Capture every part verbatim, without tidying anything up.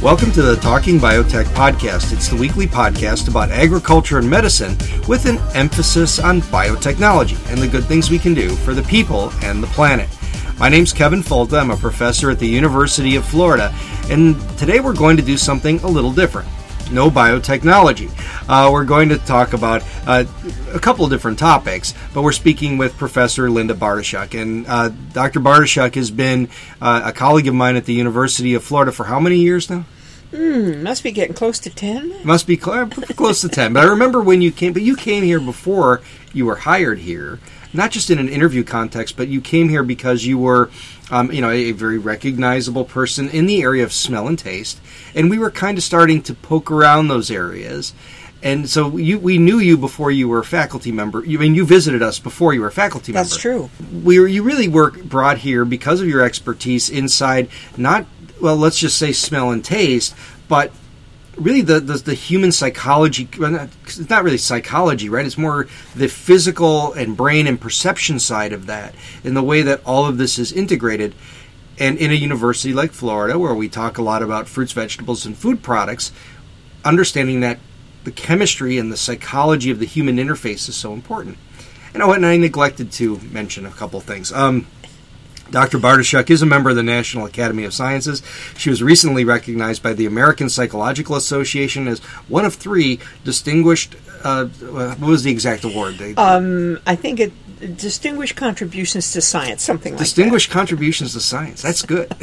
Welcome to the Talking Biotech podcast. It's the weekly podcast about agriculture and medicine with an emphasis on biotechnology and the good things we can do for the people and the planet. My name's Kevin Folta. I'm a professor at the University of Florida, and today we're going to do something a little different. No biotechnology. Uh, we're going to talk about uh, a couple of different topics, but we're speaking with Professor Linda Bartoshuk. And uh, Doctor Bartoshuk has been uh, a colleague of mine at the University of Florida for how many years now? Hmm, must be getting close to ten. Must be cl- close to ten. But I remember when you came, but you came here before you were hired here, not just in an interview context, but you came here because you were, um, you know, a, a very recognizable person in the area of smell and taste. And we were kind of starting to poke around those areas. And so you, we knew you before you were a faculty member. You I mean you visited us before you were a faculty member. That's true. We were, you really were brought here because of your expertise inside, not, well, let's just say smell and taste, but really the, the, the human psychology. Well, not, it's not really psychology, right? It's more the physical and brain and perception side of that, in the way that all of this is integrated. And in a university like Florida, where we talk a lot about fruits, vegetables, and food products, understanding that the chemistry and the psychology of the human interface is so important. And, oh, and I neglected to mention a couple things. Um, Doctor Bartoshuk is a member of the National Academy of Sciences. She was recently recognized by the American Psychological Association as one of three distinguished, uh, what was the exact award? They, um, I think it Distinguished Contributions to Science, something like that. Distinguished Contributions to Science. That's good.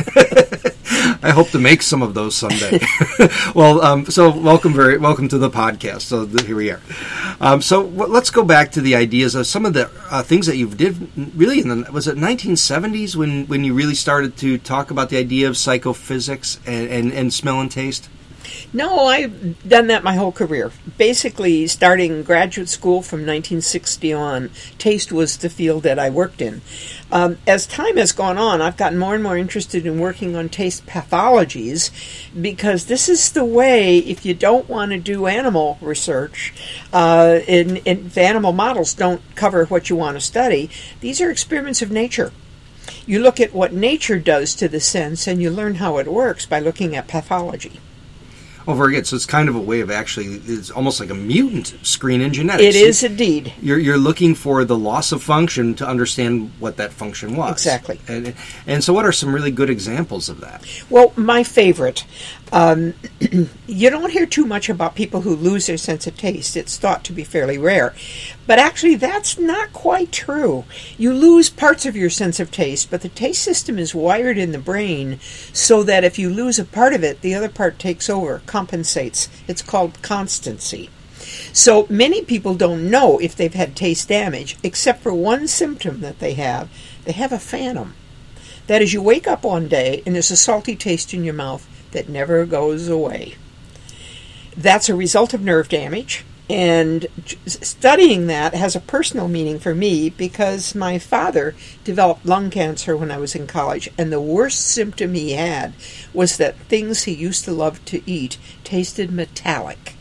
I hope to make some of those someday. well, um, so welcome, very welcome to the podcast. So th- here we are. Um, so w- let's go back to the ideas of some of the uh, things that you've did. Really, in the was it nineteen seventies when, when you really started to talk about the idea of psychophysics and, and, and smell and taste? No, I've done that my whole career. Basically, starting graduate school from nineteen sixty on, taste was the field that I worked in. Um, as time has gone on, I've gotten more and more interested in working on taste pathologies, because this is the way, if you don't want to do animal research, uh, in, in, if animal models don't cover what you want to study, these are experiments of nature. You look at what nature does to the sense, and you learn how it works by looking at pathology. Oh, very good. So it's kind of a way of actually, it's almost like a mutant screen in genetics. It is indeed. You're you're looking for the loss of function to understand what that function was. Exactly. And, and so what are some really good examples of that? Well, my favorite, um, you don't hear too much about people who lose their sense of taste. It's thought to be fairly rare. But actually, that's not quite true. You lose parts of your sense of taste, but the taste system is wired in the brain so that if you lose a part of it, the other part takes over, compensates. It's called constancy. So many people don't know if they've had taste damage, except for one symptom that they have. They have a phantom. That is, you wake up one day and there's a salty taste in your mouth that never goes away. That's a result of nerve damage. And studying that has a personal meaning for me because my father developed lung cancer when I was in college, and the worst symptom he had was that things he used to love to eat tasted metallic.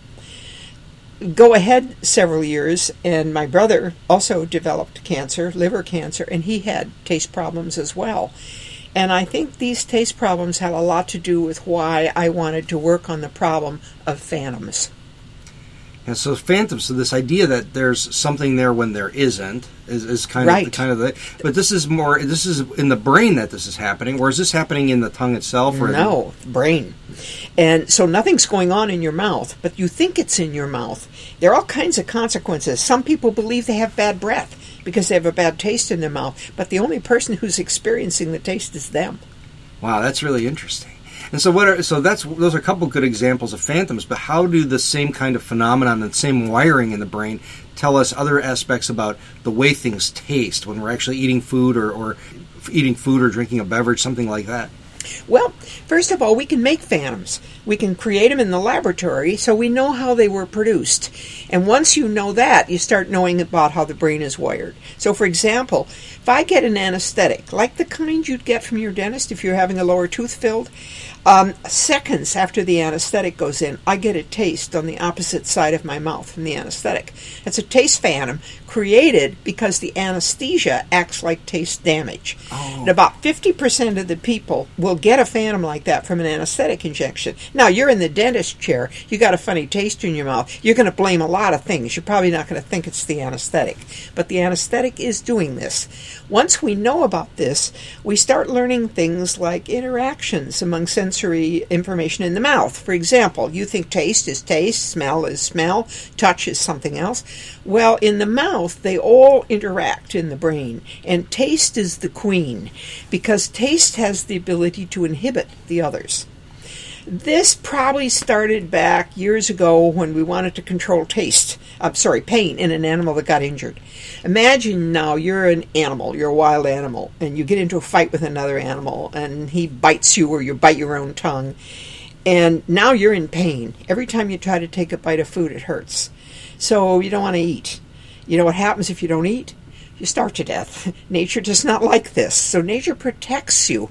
Go ahead several years, and my brother also developed cancer, liver cancer, and he had taste problems as well. And I think these taste problems had a lot to do with why I wanted to work on the problem of phantoms. And so phantoms, so this idea that there's something there when there isn't is, is kind right. of kind of the. But this is more. This is in the brain that this is happening, or is this happening in the tongue itself? Or no, the brain. And so nothing's going on in your mouth, but you think it's in your mouth. There are all kinds of consequences. Some people believe they have bad breath because they have a bad taste in their mouth, but the only person who's experiencing the taste is them. Wow, that's really interesting. And so, what are so that's those are a couple good examples of phantoms. But how do the same kind of phenomenon and same wiring in the brain tell us other aspects about the way things taste when we're actually eating food or, or eating food or drinking a beverage, something like that? Well, first of all, we can make phantoms. We can create them in the laboratory so we know how they were produced. And once you know that, you start knowing about how the brain is wired. So, for example, if I get an anesthetic, like the kind you'd get from your dentist if you're having a lower tooth filled, Um, seconds after the anesthetic goes in, I get a taste on the opposite side of my mouth from the anesthetic. It's a taste phantom created because the anesthesia acts like taste damage. Oh. And about fifty percent of the people will get a phantom like that from an anesthetic injection. Now, you're in the dentist chair. You got a funny taste in your mouth. You're going to blame a lot of things. You're probably not going to think it's the anesthetic. But the anesthetic is doing this. Once we know about this, we start learning things like interactions among sensory information in the mouth. For example, you think taste is taste, smell is smell, touch is something else. Well, in the mouth, they all interact in the brain, and taste is the queen, because taste has the ability to inhibit the others. This probably started back years ago when we wanted to control taste, I'm sorry, pain in an animal that got injured. Imagine now you're an animal, you're a wild animal, and you get into a fight with another animal, and he bites you or you bite your own tongue, and now you're in pain. Every time you try to take a bite of food, it hurts. So you don't want to eat. You know what happens if you don't eat? You starve to death. Nature does not like this. So nature protects you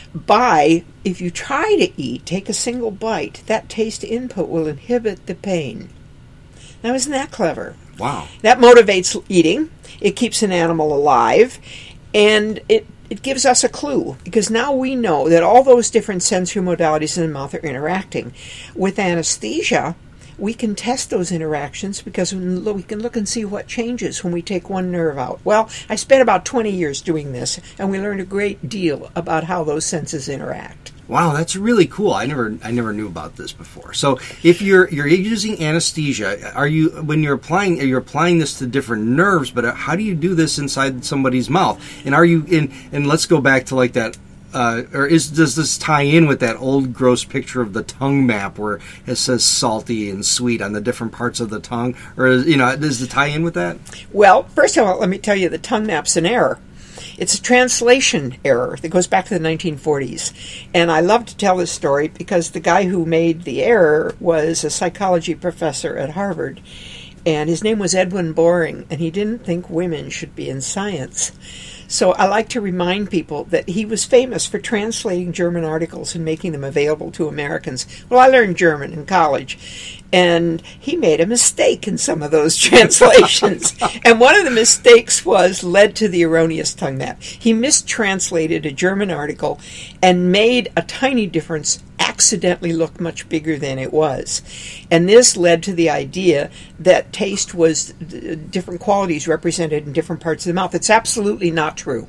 by, if you try to eat, take a single bite, that taste input will inhibit the pain. Now, isn't that clever? Wow. That motivates eating. It keeps an animal alive. And it, it gives us a clue, because now we know that all those different sensory modalities in the mouth are interacting. With anesthesia, we can test those interactions because we can look and see what changes when we take one nerve out. Well, I spent about twenty years doing this, and we learned a great deal about how those senses interact. Wow, that's really cool. I never I never knew about this before. So if you're you're using anesthesia, are you when you're applying you're applying this to different nerves, but how do you do this inside somebody's mouth? And are you in and let's go back to like that Uh, or is does this tie in with that old gross picture of the tongue map where it says salty and sweet on the different parts of the tongue? Or, is, you know, does it tie in with that? Well, first of all, let me tell you, the tongue map's an error. It's a translation error that goes back to the nineteen forties. And I love to tell this story because the guy who made the error was a psychology professor at Harvard. And his name was Edwin Boring, and he didn't think women should be in science. So I like to remind people that he was famous for translating German articles and making them available to Americans. Well, I learned German in college, and he made a mistake in some of those translations. And one of the mistakes was led to the erroneous tongue map. He mistranslated a German article and made a tiny difference accidentally look much bigger than it was. And this led to the idea that taste was different qualities represented in different parts of the mouth. It's absolutely not true.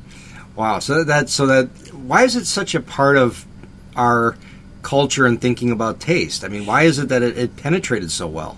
Wow. So that so that why is it such a part of our culture and thinking about taste? I mean, why is it that it, it penetrated so well?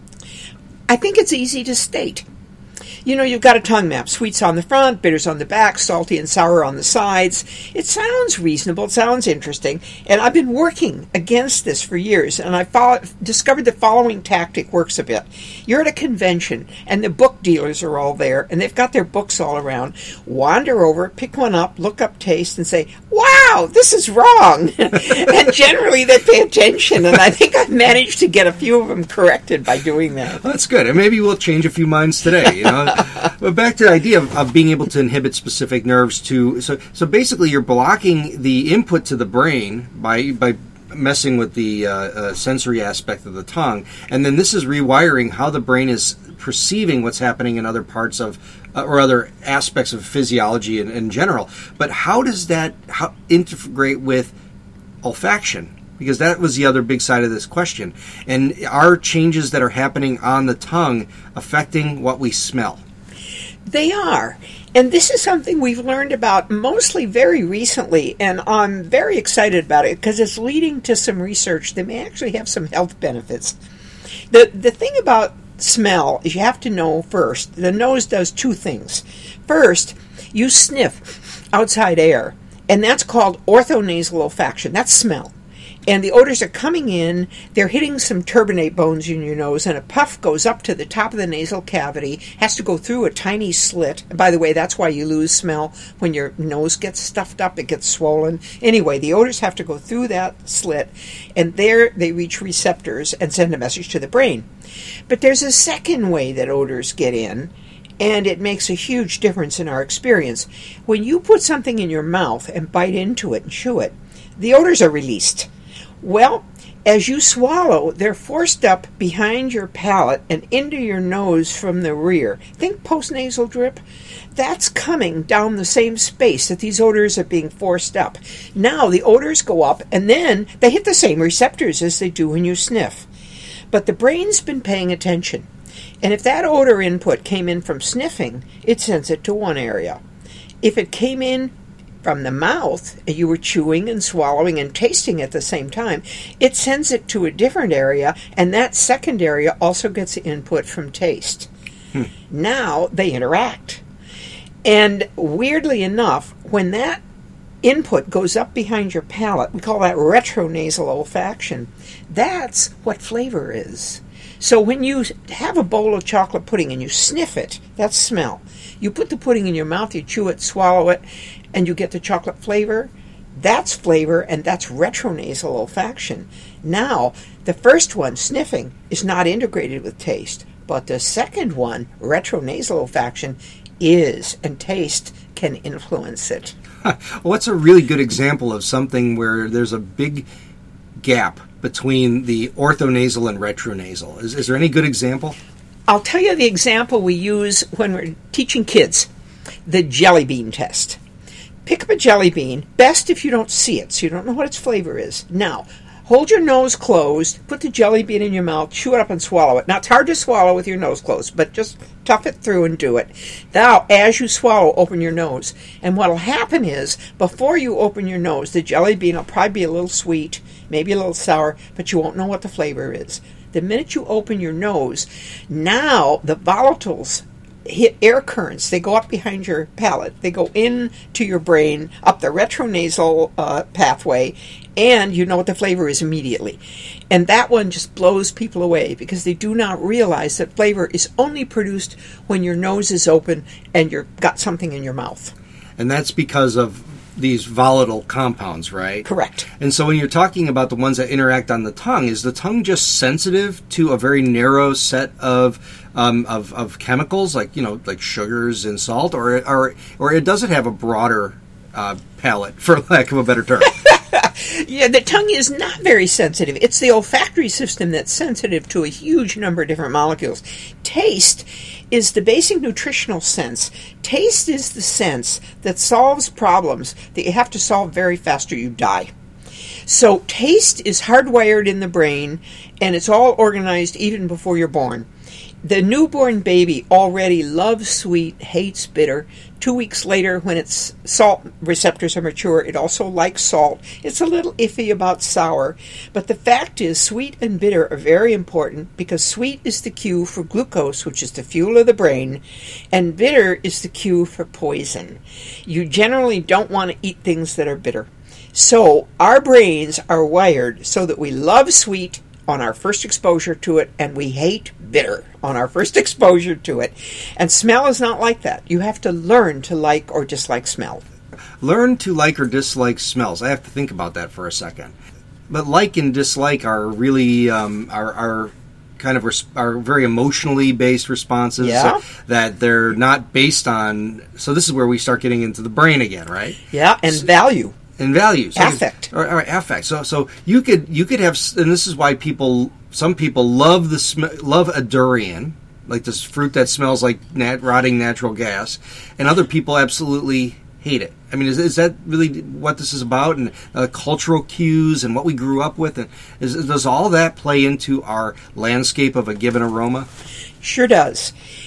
I think it's easy to state. You know, you've got a tongue map. Sweets on the front, bitters on the back, salty and sour on the sides. It sounds reasonable. It sounds interesting. And I've been working against this for years. And I follow, discovered the following tactic works a bit. You're at a convention, and the book dealers are all there, and they've got their books all around. Wander over, pick one up, look up taste, and say, wow, this is wrong. And generally they pay attention. And I think I've managed to get a few of them corrected by doing that. Well, that's good. And maybe we'll change a few minds today, you know. But back to the idea of, of being able to inhibit specific nerves to so so basically you're blocking the input to the brain by by messing with the uh, uh, sensory aspect of the tongue, and then this is rewiring how the brain is perceiving what's happening in other parts of uh, or other aspects of physiology in, in general. But how does that how, integrate with olfaction? Because that was the other big side of this question. And are changes that are happening on the tongue affecting what we smell? They are. And this is something we've learned about mostly very recently, and I'm very excited about it because it's leading to some research that may actually have some health benefits. The, the thing about smell is you have to know first, the nose does two things. First, you sniff outside air, and that's called orthonasal olfaction. That's smell. And the odors are coming in, they're hitting some turbinate bones in your nose, and a puff goes up to the top of the nasal cavity, has to go through a tiny slit. And by the way, that's why you lose smell when your nose gets stuffed up, it gets swollen. Anyway, the odors have to go through that slit, and there they reach receptors and send a message to the brain. But there's a second way that odors get in, and it makes a huge difference in our experience. When you put something in your mouth and bite into it and chew it, the odors are released. Well, as you swallow, they're forced up behind your palate and into your nose from the rear. Think postnasal drip. That's coming down the same space that these odors are being forced up. Now the odors go up, and then they hit the same receptors as they do when you sniff. But the brain's been paying attention. And if that odor input came in from sniffing, it sends it to one area. If it came in from the mouth, and you were chewing and swallowing and tasting at the same time, it sends it to a different area, and that second area also gets input from taste. Hmm. Now they interact. And weirdly enough, when that input goes up behind your palate, we call that retronasal olfaction. That's what flavor is. So when you have a bowl of chocolate pudding and you sniff it, that's smell. You put the pudding in your mouth, you chew it, swallow it, and you get the chocolate flavor. That's flavor, and that's retronasal olfaction. Now, the first one, sniffing, is not integrated with taste, but the second one, retronasal olfaction, is, and taste can influence it. What's a really good example of something where there's a big gap between the orthonasal and retronasal? Is, is there any good example? I'll tell you the example we use when we're teaching kids, the jelly bean test. Pick up a jelly bean, best if you don't see it, so you don't know what its flavor is. Now, hold your nose closed, put the jelly bean in your mouth, chew it up and swallow it. Now, it's hard to swallow with your nose closed, but just tough it through and do it. Now, as you swallow, open your nose. And what will happen is, before you open your nose, the jelly bean will probably be a little sweet, maybe a little sour, but you won't know what the flavor is. The minute you open your nose, now the volatiles hit air currents. They go up behind your palate. They go into your brain, up the retronasal uh, pathway, and you know what the flavor is immediately. And that one just blows people away because they do not realize that flavor is only produced when your nose is open and you've got something in your mouth. And that's because of these volatile compounds, right? Correct. And so when you're talking about the ones that interact on the tongue, is the tongue just sensitive to a very narrow set of um, of, of chemicals, like, you know, like sugars and salt, or or or it does it have a broader uh, palate, for lack of a better term? Yeah, the tongue is not very sensitive. It's the olfactory system that's sensitive to a huge number of different molecules. Taste is the basic nutritional sense. Taste is the sense that solves problems that you have to solve very fast or you die. So taste is hardwired in the brain, and it's all organized even before you're born. The newborn baby already loves sweet, hates bitter. Two weeks later, when its salt receptors are mature, it also likes salt. It's a little iffy about sour. But the fact is, sweet and bitter are very important because sweet is the cue for glucose, which is the fuel of the brain, and bitter is the cue for poison. You generally don't want to eat things that are bitter. So our brains are wired so that we love sweet on our first exposure to it, and we hate bitter on our first exposure to it. And smell is not like that. You have to learn to like or dislike smell. Learn to like or dislike smells. I have to think about that for a second. But like and dislike are really um, are, are kind of res- are very emotionally based responses. Yeah. So that they're not based on. So this is where we start getting into the brain again, right? Yeah, and so, value. And values, affect. All right, all right, affect. So, so you could you could have, and this is why people, some people love the sm- love a durian, like this fruit that smells like nat- rotting natural gas, and other people absolutely hate it. I mean, is is that really what this is about? And uh, cultural cues and what we grew up with, and is, does all that play into our landscape of a given aroma? Sure does.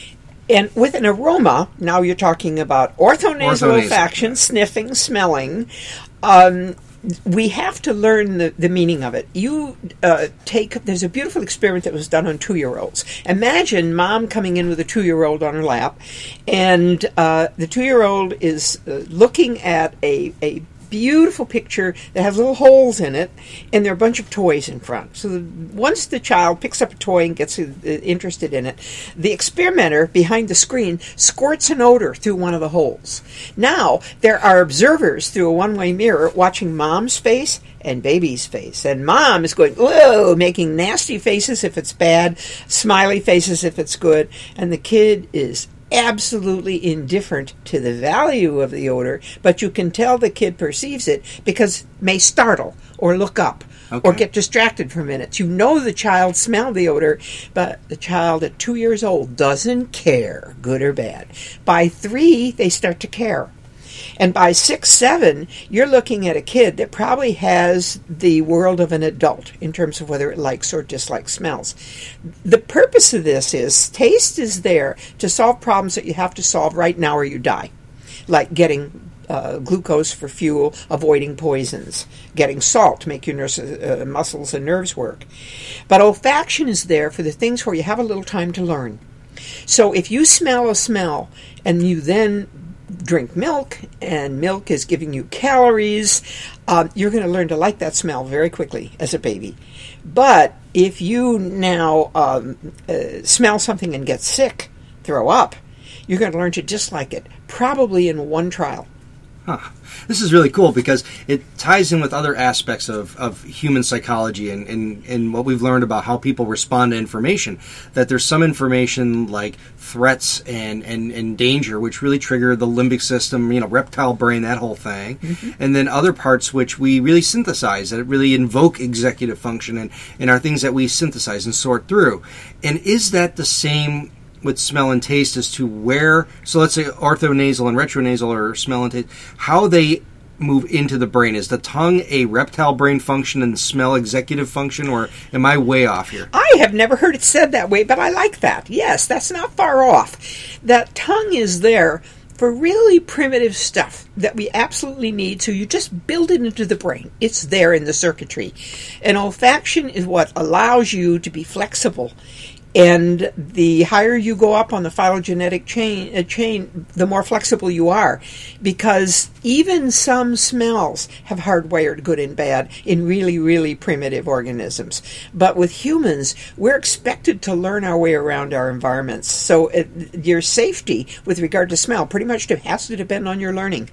And with an aroma, now you're talking about orthonasal olfaction, sniffing, smelling. Um, we have to learn the, the meaning of it. You uh, take, there's a beautiful experiment that was done on two-year-olds. Imagine mom coming in with a two-year-old on her lap, and uh, the two-year-old is uh, looking at a, a beautiful picture that has little holes in it, and there are a bunch of toys in front. So the, once the child picks up a toy and gets uh, interested in it, the experimenter behind the screen squirts an odor through one of the holes. Now, there are observers through a one-way mirror watching mom's face and baby's face. And mom is going, whoa, making nasty faces if it's bad, smiley faces if it's good, and the kid is absolutely indifferent to the value of the odor, but you can tell the kid perceives it because it may startle or look up Okay. or get distracted for minutes. You know the child smelled the odor, but the child at two years old doesn't care, good or bad. By three, they start to care. And by six, seven, you're looking at a kid that probably has the world of an adult in terms of whether it likes or dislikes smells. The purpose of this is taste is there to solve problems that you have to solve right now or you die, like getting uh, glucose for fuel, avoiding poisons, getting salt to make your nurse, uh, muscles and nerves work. But olfaction is there for the things where you have a little time to learn. So if you smell a smell and you then drink milk, and milk is giving you calories, um, you're going to learn to like that smell very quickly as a baby. But if you now um, uh, smell something and get sick, throw up, you're going to learn to dislike it, probably in one trial. Huh. This is really cool because it ties in with other aspects of, of human psychology and, and, and what we've learned about how people respond to information. That there's some information like threats and, and, and danger, which really trigger the limbic system, you know, reptile brain, that whole thing. Mm-hmm. And then other parts which we really synthesize, that really invoke executive function and, and are things that we synthesize and sort through. And is that the same with smell and taste as to where, so let's say orthonasal and retronasal or smell and taste, how they move into the brain? Is the tongue a reptile brain function and the smell executive function, or am I way off here? I have never heard it said that way, but I like that. Yes, that's not far off. That tongue is there for really primitive stuff that we absolutely need, so you just build it into the brain. It's there in the circuitry. And olfaction is what allows you to be flexible. And the higher you go up on the phylogenetic chain, uh, chain, the more flexible you are. Because even some smells have hardwired good and bad in really, really primitive organisms. But with humans, we're expected to learn our way around our environments. So it, your safety with regard to smell pretty much has to depend on your learning.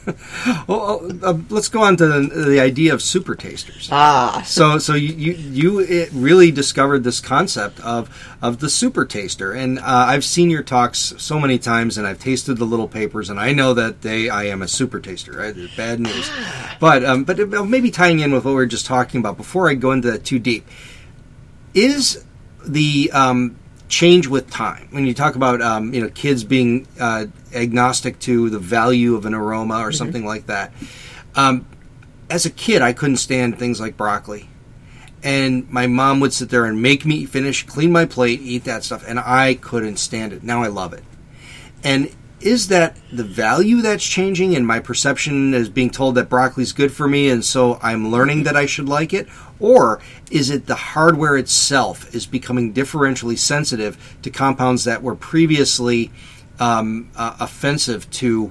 Well, uh, let's go on to the, the idea of super tasters. Ah, so so you you, you it really discovered this concept of of the super taster, and uh, I've seen your talks so many times, and I've tasted the little papers, and I know that they I am a super taster. Right? It's bad news, but um, but maybe tying in with what we were just talking about before I go into that too deep, is the um, change with time. When you talk about um, you know kids being uh, agnostic to the value of an aroma or mm-hmm. something like that. Um, as a kid, I couldn't stand things like broccoli. And my mom would sit there and make me finish, clean my plate, eat that stuff, and I couldn't stand it. Now I love it. And is that the value that's changing and my perception is being told that broccoli's good for me and so I'm learning that I should like it? Or is it the hardware itself is becoming differentially sensitive to compounds that were previously um, uh, offensive to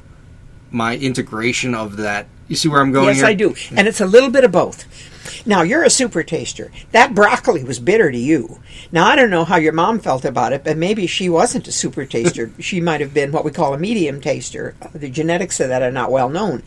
my integration of that? You see where I'm going yes, here? Yes, I do. And it's a little bit of both. Now, you're a super taster. That broccoli was bitter to you. Now, I don't know how your mom felt about it, but maybe she wasn't a super taster. She might have been what we call a medium taster. The genetics of that are not well known.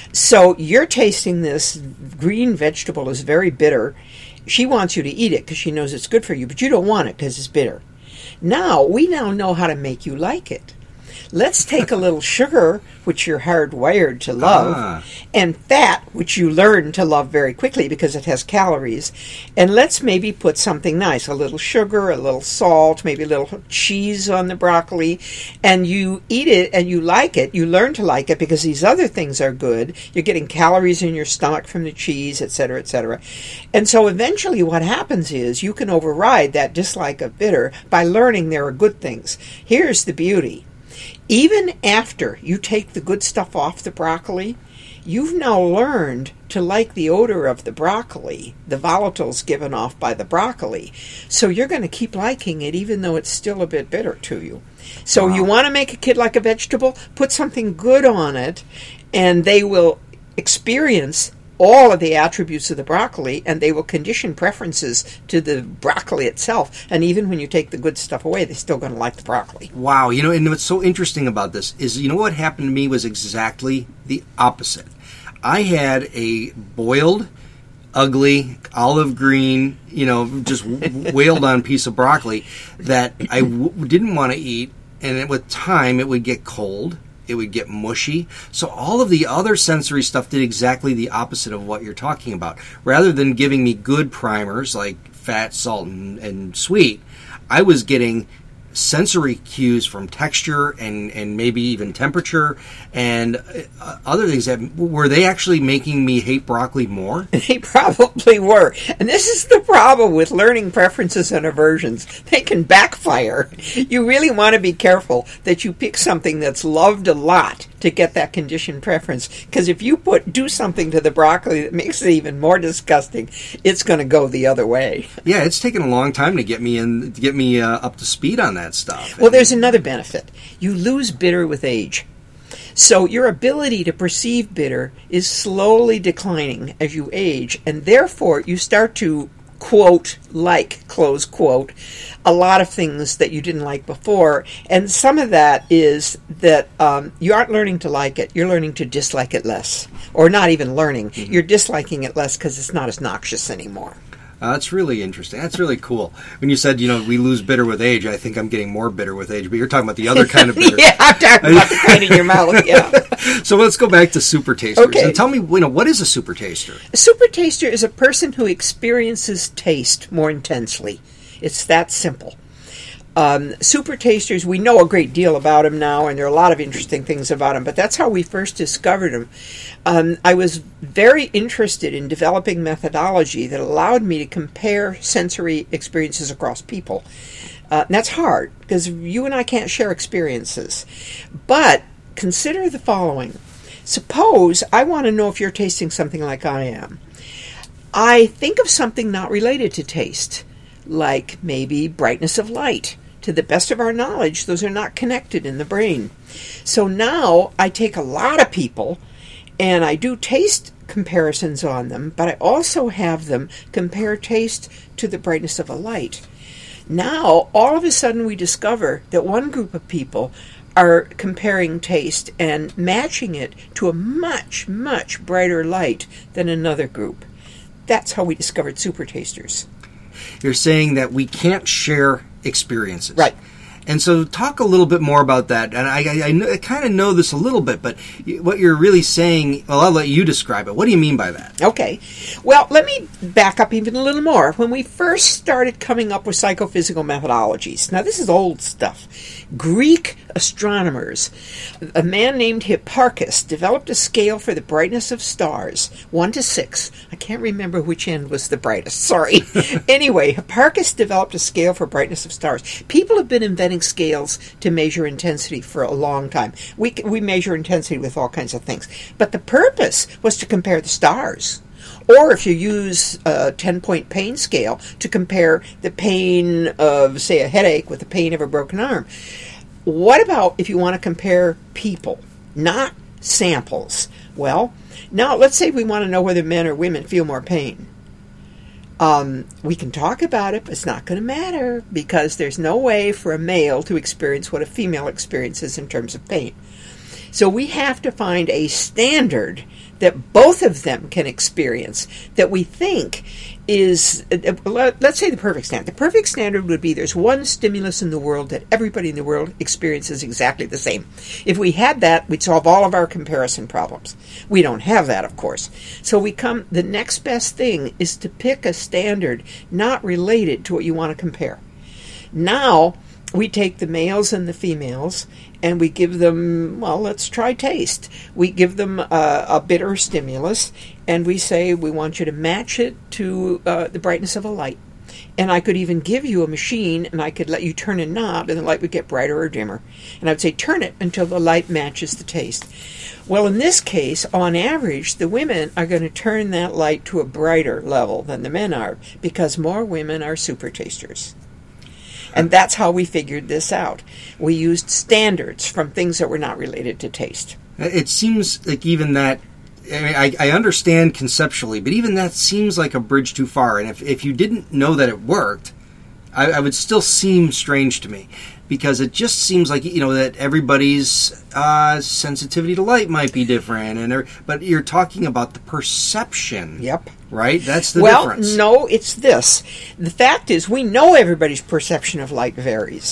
So you're tasting this green vegetable is very bitter. She wants you to eat it because she knows it's good for you, but you don't want it because it's bitter. Now, we now know how to make you like it. Let's take a little sugar, which you're hardwired to love, ah. and fat, which you learn to love very quickly because it has calories, and let's maybe put something nice, a little sugar, a little salt, maybe a little cheese on the broccoli, and you eat it and you like it. You learn to like it because these other things are good. You're getting calories in your stomach from the cheese, et cetera, et cetera. And so eventually what happens is you can override that dislike of bitter by learning there are good things. Here's the beauty. Even after you take the good stuff off the broccoli, you've now learned to like the odor of the broccoli, the volatiles given off by the broccoli. So you're going to keep liking it even though it's still a bit bitter to you. So wow. You want to make a kid like a vegetable? Put something good on it, and they will experience all of the attributes of the broccoli, and they will condition preferences to the broccoli itself. And even when you take the good stuff away, they're still going to like the broccoli. Wow. You know, and what's so interesting about this is, you know what happened to me was exactly the opposite. I had a boiled, ugly, olive green, you know, just wailed on piece of broccoli that I w- didn't want to eat. And with time, it would get cold. it would get mushy. So all of the other sensory stuff did exactly the opposite of what you're talking about. Rather than giving me good primers like fat, salt, and, and sweet, I was getting sensory cues from texture and, and maybe even temperature and uh, other things. That were they actually making me hate broccoli more? They probably were. And this is the problem with learning preferences and aversions. They can backfire. You really want to be careful that you pick something that's loved a lot to get that conditioned preference. Because if you put do something to the broccoli that makes it even more disgusting, it's going to go the other way. Yeah, it's taken a long time to get me in, to get me uh, up to speed on that stuff. Well, there's another benefit. You lose bitter with age. So your ability to perceive bitter is slowly declining as you age, and therefore you start to, quote, like, close quote, a lot of things that you didn't like before. And some of that is that um, you aren't learning to like it. You're learning to dislike it less. Or not even learning. Mm-hmm. You're disliking it less because it's not as noxious anymore. Uh, that's really interesting. That's really cool. When you said, you know, we lose bitter with age, I think I'm getting more bitter with age, but you're talking about the other kind of bitter. Yeah, I'm talking about the kind in your mouth, yeah. So let's go back to super tasters. Okay. And tell me, you know, what is a super taster? A super taster is a person who experiences taste more intensely. It's that simple. Um, super tasters, we know a great deal about them now, and there are a lot of interesting things about them, but that's how we first discovered them. Um, I was very interested in developing methodology that allowed me to compare sensory experiences across people. Uh, and that's hard, because you and I can't share experiences. But consider the following. Suppose I want to know if you're tasting something like I am. I think of something not related to taste, like maybe brightness of light. To the best of our knowledge, those are not connected in the brain. So now I take a lot of people and I do taste comparisons on them, but I also have them compare taste to the brightness of a light. Now, all of a sudden we discover that one group of people are comparing taste and matching it to a much, much brighter light than another group. That's how we discovered super tasters. You're saying that we can't share experiences. Right. And so talk a little bit more about that. And I, I, I, know, I kind of know this a little bit, but what you're really saying, well, I'll let you describe it. What do you mean by that? Okay. Well, let me back up even a little more. When we first started coming up with psychophysical methodologies, now this is old stuff. Greek astronomers, a man named Hipparchus, developed a scale for the brightness of stars, one to six. I can't remember which end was the brightest. Sorry. Anyway, Hipparchus developed a scale for brightness of stars. People have been inventing scales to measure intensity for a long time. We we measure intensity with all kinds of things. But the purpose was to compare the stars. Or if you use a ten-point pain scale to compare the pain of, say, a headache with the pain of a broken arm. What about if you want to compare people, not samples? Well, now let's say we want to know whether men or women feel more pain. Um, we can talk about it, but it's not going to matter because there's no way for a male to experience what a female experiences in terms of pain. So we have to find a standard that both of them can experience that we think is, uh, let's say the perfect standard. The perfect standard would be there's one stimulus in the world that everybody in the world experiences exactly the same. If we had that, we'd solve all of our comparison problems. We don't have that, of course. So we come, the next best thing is to pick a standard not related to what you want to compare. Now, we take the males and the females and we give them, well, let's try taste. We give them a, a bitter stimulus and we say we want you to match it to uh, the brightness of a light. And I could even give you a machine and I could let you turn a knob and the light would get brighter or dimmer. And I would say turn it until the light matches the taste. Well, in this case, on average, the women are going to turn that light to a brighter level than the men are because more women are super tasters. And that's how we figured this out. We used standards from things that were not related to taste. It seems like even that, I mean, I, I understand conceptually, but even that seems like a bridge too far. And if, if you didn't know that it worked, I, I would still seem strange to me. Because it just seems like, you know, that everybody's uh, sensitivity to light might be different. and But you're talking about the perception. Yep. Right? That's the well, difference. Well, no, it's this. The fact is we know everybody's perception of light varies.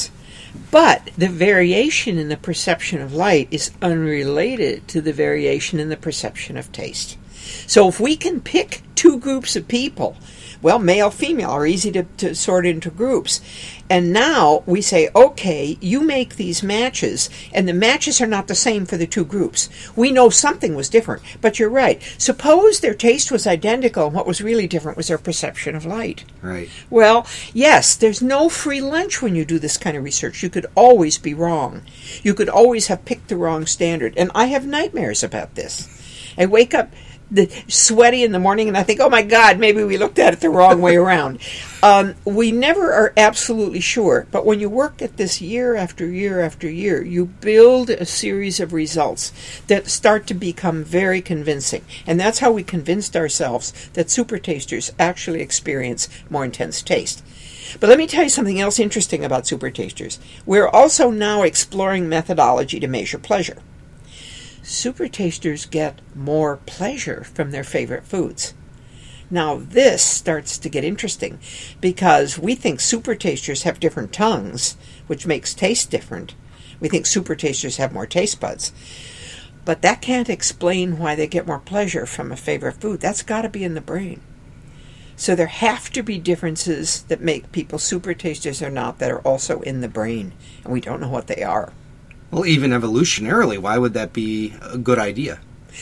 But the variation in the perception of light is unrelated to the variation in the perception of taste. So if we can pick two groups of people, well, male, female are easy to, to sort into groups. And now we say, okay, you make these matches, and the matches are not the same for the two groups. We know something was different, but you're right. Suppose their taste was identical, and what was really different was their perception of light. Right. Well, yes, there's no free lunch when you do this kind of research. You could always be wrong. You could always have picked the wrong standard. And I have nightmares about this. I wake up the sweaty in the morning, and I think, oh my God, maybe we looked at it the wrong way around. Um, we never are absolutely sure, but when you work at this year after year after year, you build a series of results that start to become very convincing. And that's how we convinced ourselves that super tasters actually experience more intense taste. But let me tell you something else interesting about super tasters. We're also now exploring methodology to measure pleasure. Super tasters get more pleasure from their favorite foods. Now this starts to get interesting because we think super tasters have different tongues, which makes taste different. We think super tasters have more taste buds. But that can't explain why they get more pleasure from a favorite food. That's got to be in the brain. So there have to be differences that make people super tasters or not that are also in the brain, and we don't know what they are. Well, even evolutionarily, why would that be a good idea?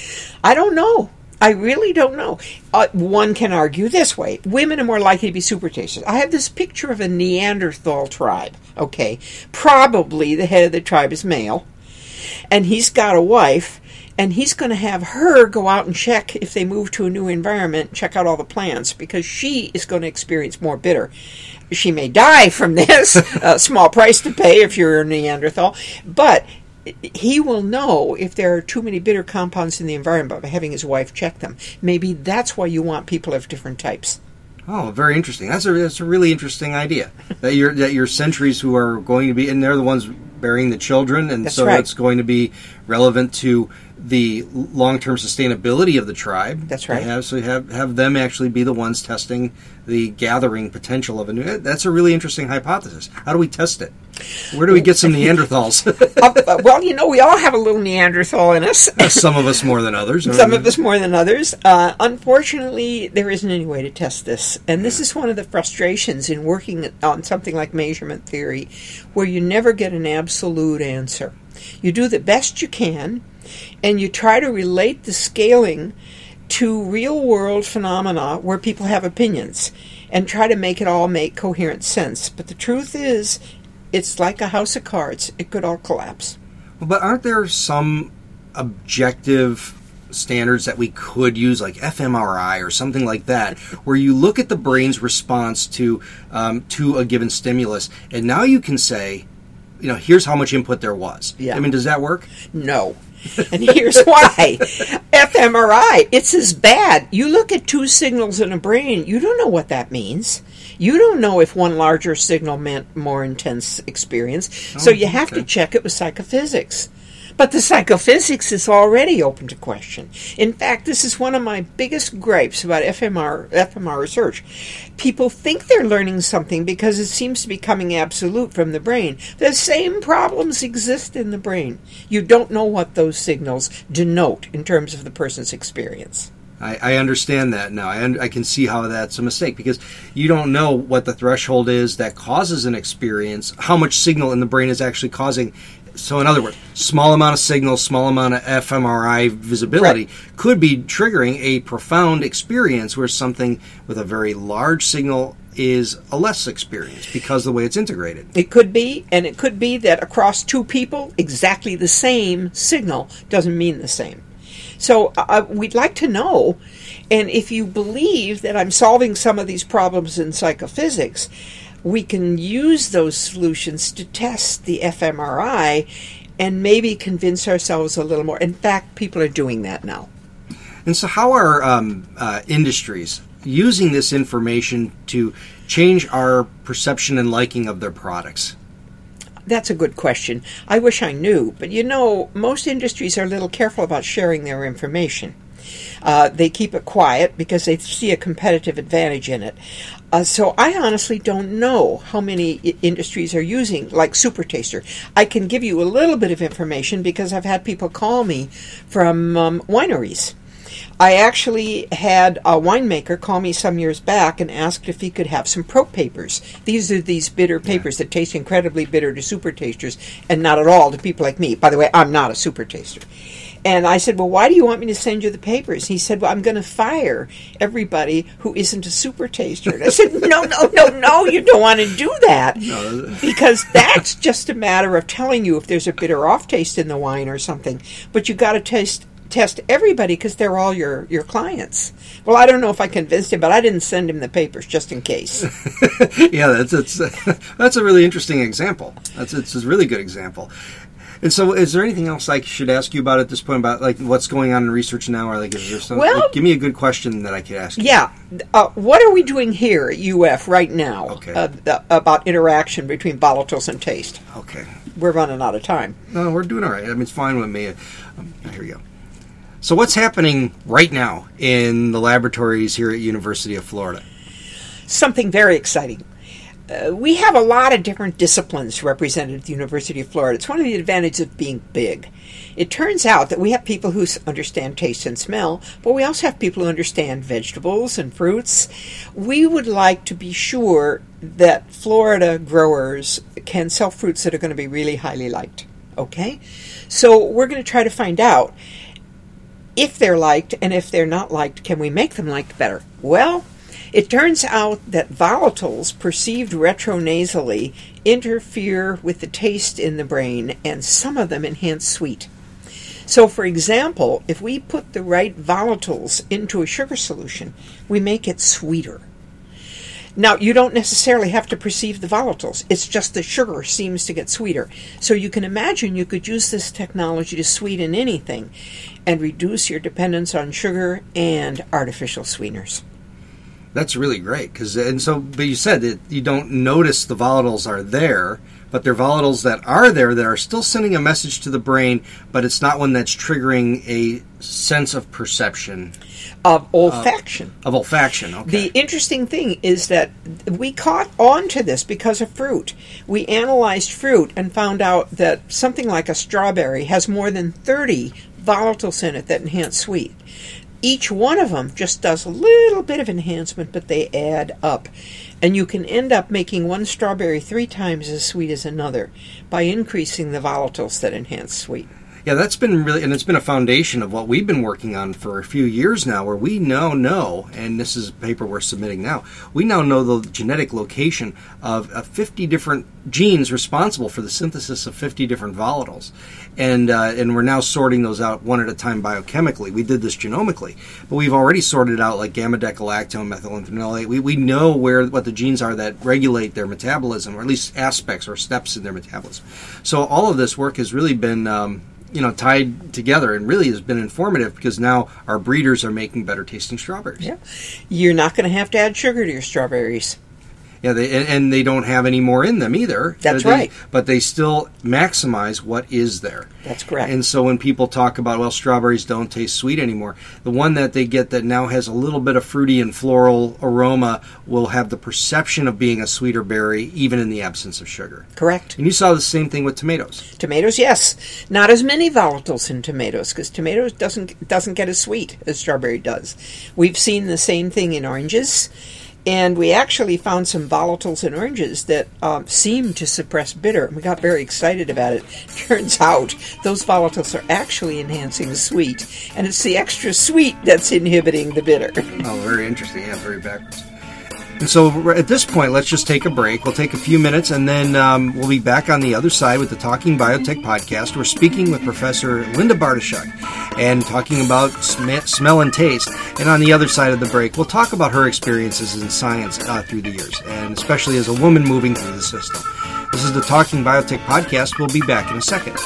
I don't know. I really don't know. Uh, one can argue this way. Women are more likely to be super tasters. I have this picture of a Neanderthal tribe. Okay, probably the head of the tribe is male, and he's got a wife, and he's going to have her go out and check if they move to a new environment, check out all the plants, because she is going to experience more bitter. She may die from this, a small price to pay if you're a Neanderthal, but he will know if there are too many bitter compounds in the environment by having his wife check them. Maybe that's why you want people of different types. Oh, very interesting. That's a that's a really interesting idea. that your that your sentries who are going to be, and they're the ones bearing the children, and that's so right. It's going to be relevant to the long-term sustainability of the tribe. That's right. Have, so have have them actually be the ones testing the gathering potential of a new. That's a really interesting hypothesis. How do we test it? Where do we get some Neanderthals? uh, well, you know, we all have a little Neanderthal in us. Some of us more than others. Some of us more than others. Uh, unfortunately, there isn't any way to test this. And this is one of the frustrations in working on something like measurement theory, where you never get an absolute answer. You do the best you can, and you try to relate the scaling to real-world phenomena where people have opinions, and try to make it all make coherent sense. But the truth is, it's like a house of cards. It could all collapse. But aren't there some objective standards that we could use, like f M R I or something like that, where you look at the brain's response to um, to a given stimulus, and now you can say, you know, here's how much input there was. Yeah. I mean, does that work? No. And here's why. f M R I, it's as bad. You look at two signals in a brain, you don't know what that means. You don't know if one larger signal meant more intense experience. Oh, so you have okay. to check it with psychophysics. But the psychophysics is already open to question. In fact, this is one of my biggest gripes about F M R, F M R research. People think they're learning something because it seems to be coming absolute from the brain. The same problems exist in the brain. You don't know what those signals denote in terms of the person's experience. I, I understand that now. I, un- I can see how that's a mistake, because you don't know what the threshold is that causes an experience, how much signal in the brain is actually causing. So in other words, small amount of signal, small amount of f M R I visibility right. could be triggering a profound experience where something with a very large signal is a less experience because of the way it's integrated. It could be, and it could be that across two people, exactly the same signal doesn't mean the same. So uh, we'd like to know, and if you believe that I'm solving some of these problems in psychophysics, we can use those solutions to test the f M R I and maybe convince ourselves a little more. In fact, people are doing that now. And so how are um, uh, industries using this information to change our perception and liking of their products? That's a good question. I wish I knew, but you know, most industries are a little careful about sharing their information. Uh, they keep it quiet because they see a competitive advantage in it. Uh, so I honestly don't know how many I- industries are using, like Super Taster. I can give you a little bit of information because I've had people call me from um, wineries. I actually had a winemaker call me some years back and asked if he could have some Pro Papers. These are these bitter papers yeah. that taste incredibly bitter to super tasters and not at all to people like me. By the way, I'm not a super taster. And I said, well, why do you want me to send you the papers? He said, well, I'm going to fire everybody who isn't a super taster. And I said, no, no, no, no, you don't want to do that. No. Because that's just a matter of telling you if there's a bitter off taste in the wine or something. But you got to taste test everybody because they're all your, your clients. Well, I don't know if I convinced him, but I didn't send him the papers just in case. yeah, that's it's, that's a really interesting example. That's it's a really good example. And so, is there anything else I should ask you about at this point about like what's going on in research now, or like is there something? Well, like, give me a good question that I could ask you. Yeah, uh, what are we doing here at U F right now okay. uh, the, about interaction between volatiles and taste? Okay, we're running out of time. No, we're doing all right. I mean, it's fine with me. Um, here we go. So, what's happening right now in the laboratories here at University of Florida? Something very exciting. Uh, we have a lot of different disciplines represented at the University of Florida. It's one of the advantages of being big. It turns out that we have people who understand taste and smell, but we also have people who understand vegetables and fruits. We would like to be sure that Florida growers can sell fruits that are going to be really highly liked. Okay? So we're going to try to find out if they're liked, and if they're not liked, can we make them liked better? Well, it turns out that volatiles perceived retronasally interfere with the taste in the brain, and some of them enhance sweet. So, for example, if we put the right volatiles into a sugar solution, we make it sweeter. Now, you don't necessarily have to perceive the volatiles. It's just the sugar seems to get sweeter. So you can imagine you could use this technology to sweeten anything and reduce your dependence on sugar and artificial sweeteners. That's really great, because and so. But you said that you don't notice the volatiles are there, but they're volatiles that are there that are still sending a message to the brain, but it's not one that's triggering a sense of perception of olfaction. Uh, of olfaction. Okay. The interesting thing is that we caught on to this because of fruit. We analyzed fruit and found out that something like a strawberry has more than thirty volatiles in it that enhance sweet. Each one of them just does a little bit of enhancement, but they add up. And you can end up making one strawberry three times as sweet as another by increasing the volatiles that enhance sweet. Yeah, that's been really, and it's been a foundation of what we've been working on for a few years now, where we now know, and this is a paper we're submitting now, we now know the genetic location of, of fifty different genes responsible for the synthesis of fifty different volatiles. And uh, and we're now sorting those out one at a time biochemically. We did this genomically, but we've already sorted out like gamma-decalactone, methylphenolate. We we know where what the genes are that regulate their metabolism, or at least aspects or steps in their metabolism. So all of this work has really been um, you know tied together and really has been informative, because now our breeders are making better tasting strawberries. Yeah, you're not going to have to add sugar to your strawberries. Yeah, they, and, and they don't have any more in them either. That's they, right. But they still maximize what is there. That's correct. And so when people talk about, well, strawberries don't taste sweet anymore, the one that they get that now has a little bit of fruity and floral aroma will have the perception of being a sweeter berry, even in the absence of sugar. Correct. And you saw the same thing with tomatoes. Tomatoes, yes. Not as many volatiles in tomatoes, because tomatoes doesn't doesn't get as sweet as strawberry does. We've seen the same thing in oranges. And we actually found some volatiles in oranges that um, seem to suppress bitter. We got very excited about it. Turns out those volatiles are actually enhancing the sweet, and it's the extra sweet that's inhibiting the bitter. Oh, very interesting. Yeah, very backwards. And so at this point, let's just take a break. We'll take a few minutes, and then um, we'll be back on the other side with the Talking Biotech podcast. We're speaking with Professor Linda Bartoshuk and talking about sm- smell and taste. And on the other side of the break, we'll talk about her experiences in science uh, through the years, and especially as a woman moving through the system. This is the Talking Biotech podcast. We'll be back in a second.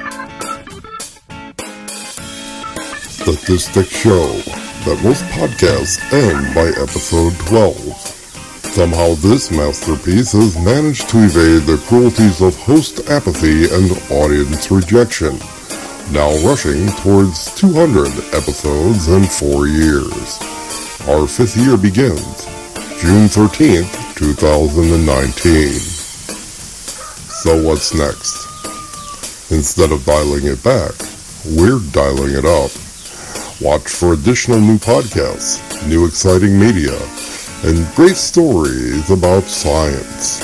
Statistics show that most podcasts end by episode twelve. Somehow this masterpiece has managed to evade the cruelties of host apathy and audience rejection. now rushing towards two hundred episodes in four years. Our fifth year begins June thirteenth, twenty nineteen. So what's next? Instead of dialing it back, we're dialing it up. Watch for additional new podcasts, new exciting media, and great stories about science.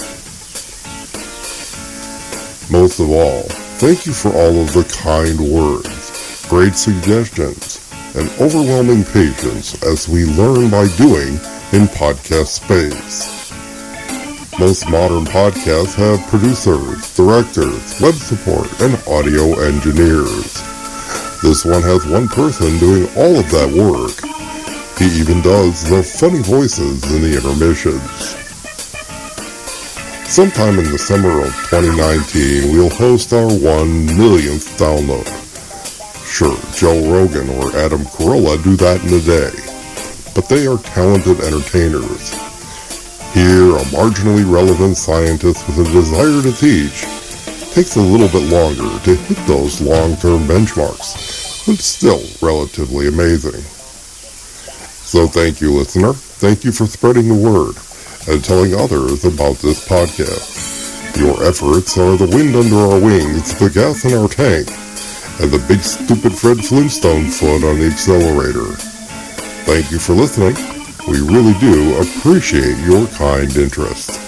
Most of all, thank you for all of the kind words, great suggestions, and overwhelming patience as we learn by doing in podcast space. Most modern podcasts have producers, directors, web support, and audio engineers. This one has one person doing all of that work. He even does the funny voices in the intermissions. Sometime in the summer of twenty nineteen, we'll host our one millionth download. Sure, Joe Rogan or Adam Carolla do that in a day, but they are talented entertainers. Here, a marginally relevant scientist with a desire to teach takes a little bit longer to hit those long-term benchmarks, but still relatively amazing. So thank you, listener. Thank you for spreading the word and telling others about this podcast. Your efforts are the wind under our wings, the gas in our tank, and the big stupid Fred Flintstone foot on the accelerator. Thank you for listening. We really do appreciate your kind interest.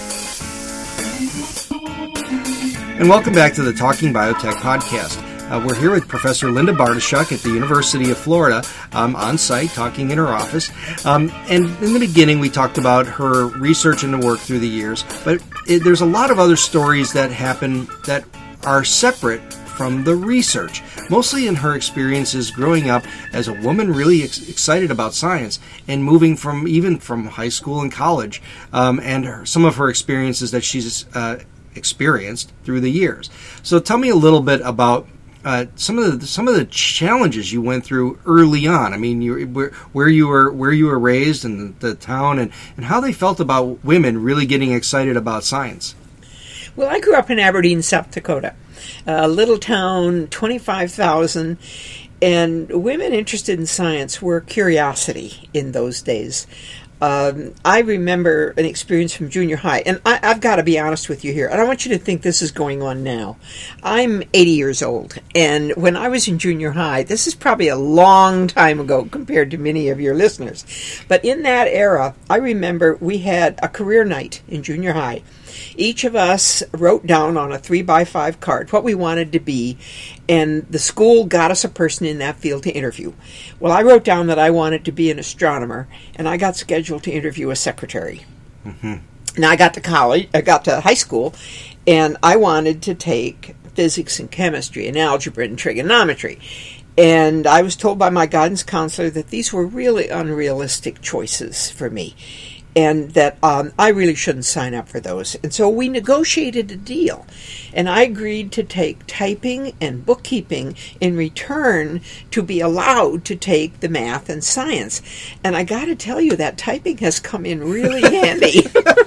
And welcome back to the Talking Biotech podcast. Uh, we're here with Professor Linda Bartoshuk at the University of Florida, um, on site, talking in her office. Um, and in the beginning, we talked about her research and work through the years, but it, there's a lot of other stories that happen that are separate from the research, mostly in her experiences growing up as a woman really ex- excited about science and moving from even from high school and college, um, and her, some of her experiences that she's uh, experienced through the years. So tell me a little bit about uh, some of the some of the challenges you went through early on. I mean, you, where, where you were where you were raised in the, the town, and, and how they felt about women really getting excited about science. Well, I grew up in Aberdeen, South Dakota, a little town, twenty-five thousand, and women interested in science were curiosity in those days. Um, I remember an experience from junior high, and I, I've got to be honest with you here. I don't want you to think this is going on now. I'm eighty years old, and when I was in junior high, this is probably a long time ago compared to many of your listeners, but in that era, I remember we had a career night in junior high. Each of us wrote down on a three by five card what we wanted to be, and the school got us a person in that field to interview. Well, I wrote down that I wanted to be an astronomer, and I got scheduled to interview a secretary. Mm-hmm. Now, I got to college, I got to high school, and I wanted to take physics and chemistry and algebra and trigonometry. And I was told by my guidance counselor that these were really unrealistic choices for me, and that um, I really shouldn't sign up for those. And so we negotiated a deal, and I agreed to take typing and bookkeeping in return to be allowed to take the math and science. And I got to tell you, that typing has come in really handy.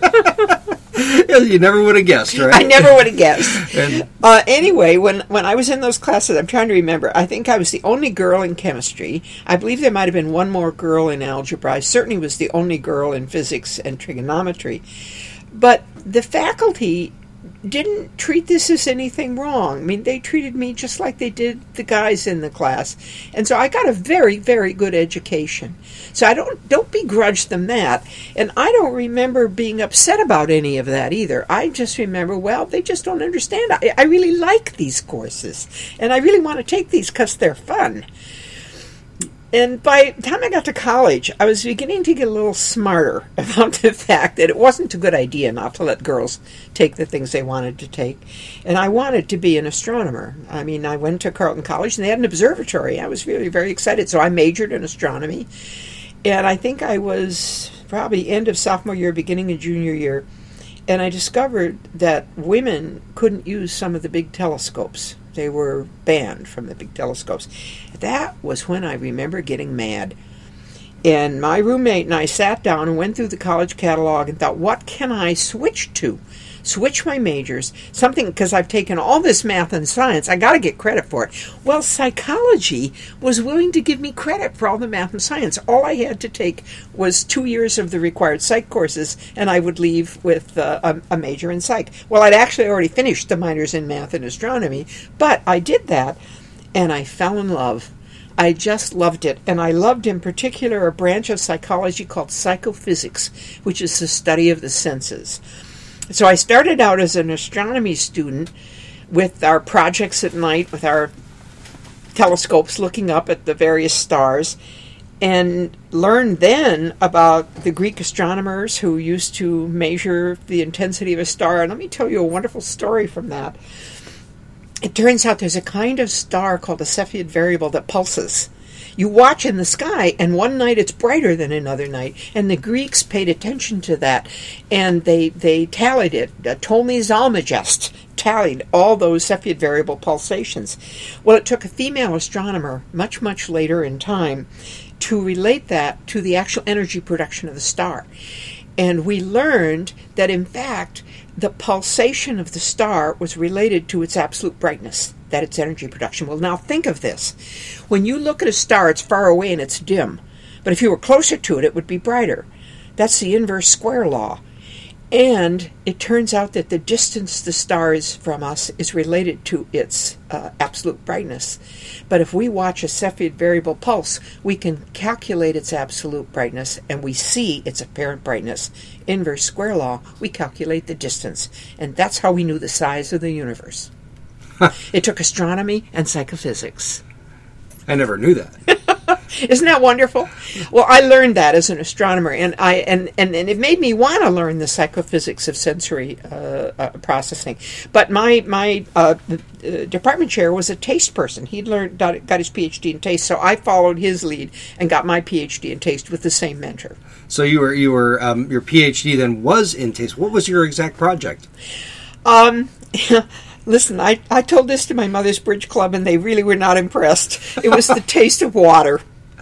You never would have guessed, right? I never would have guessed. and, uh, anyway, when, when I was in those classes, I'm trying to remember, I think I was the only girl in chemistry. I believe there might have been one more girl in algebra. I certainly was the only girl in physics and trigonometry. But the faculty didn't treat this as anything wrong. I mean, they treated me just like they did the guys in the class. And so I got a very, very good education. So I don't don't begrudge them that. And I don't remember being upset about any of that either. I just remember, well, they just don't understand. I, I really like these courses. And I really want to take these because they're fun. And by the time I got to college, I was beginning to get a little smarter about the fact that it wasn't a good idea not to let girls take the things they wanted to take. And I wanted to be an astronomer. I mean, I went to Carleton College, and they had an observatory. I was really very excited. So I majored in astronomy. And I think I was probably end of sophomore year, beginning of junior year. And I discovered that women couldn't use some of the big telescopes. They were banned from the big telescopes. That was when I remember getting mad. And my roommate and I sat down and went through the college catalog and thought, what can I switch to switch my majors, something, because I've taken all this math and science, I got to get credit for it. Well, psychology was willing to give me credit for all the math and science. All I had to take was two years of the required psych courses, and I would leave with uh, a, a major in psych. Well, I'd actually already finished the minors in math and astronomy, but I did that, and I fell in love. I just loved it, and I loved in particular a branch of psychology called psychophysics, which is the study of the senses. So I started out as an astronomy student with our projects at night, with our telescopes looking up at the various stars, and learned then about the Greek astronomers who used to measure the intensity of a star. And let me tell you a wonderful story from that. It turns out there's a kind of star called a Cepheid variable that pulses. You watch in the sky, and one night it's brighter than another night. And the Greeks paid attention to that, and they they tallied it. Uh, Ptolemy's Almagest tallied all those Cepheid variable pulsations. Well, it took a female astronomer much, much later in time to relate that to the actual energy production of the star. And we learned that, in fact, the pulsation of the star was related to its absolute brightness, that its energy production. Well, now think of this. When you look at a star, it's far away and it's dim. But if you were closer to it, it would be brighter. That's the inverse square law. And it turns out that the distance the star is from us is related to its uh, absolute brightness. But if we watch a Cepheid variable pulse, we can calculate its absolute brightness, and we see its apparent brightness. Inverse square law, we calculate the distance. And that's how we knew the size of the universe. It took astronomy and psychophysics. I never knew that. Isn't that wonderful? Well, I learned that as an astronomer, and I and, and, and it made me want to learn the psychophysics of sensory uh, uh, processing. But my my uh, uh, department chair was a taste person. He'd learned got, got his P H D in taste, so I followed his lead and got my P H D in taste with the same mentor. So you were you were um, your P H D then was in taste. What was your exact project? Um. Listen, I, I told this to my mother's bridge club, and they really were not impressed. It was the taste of water.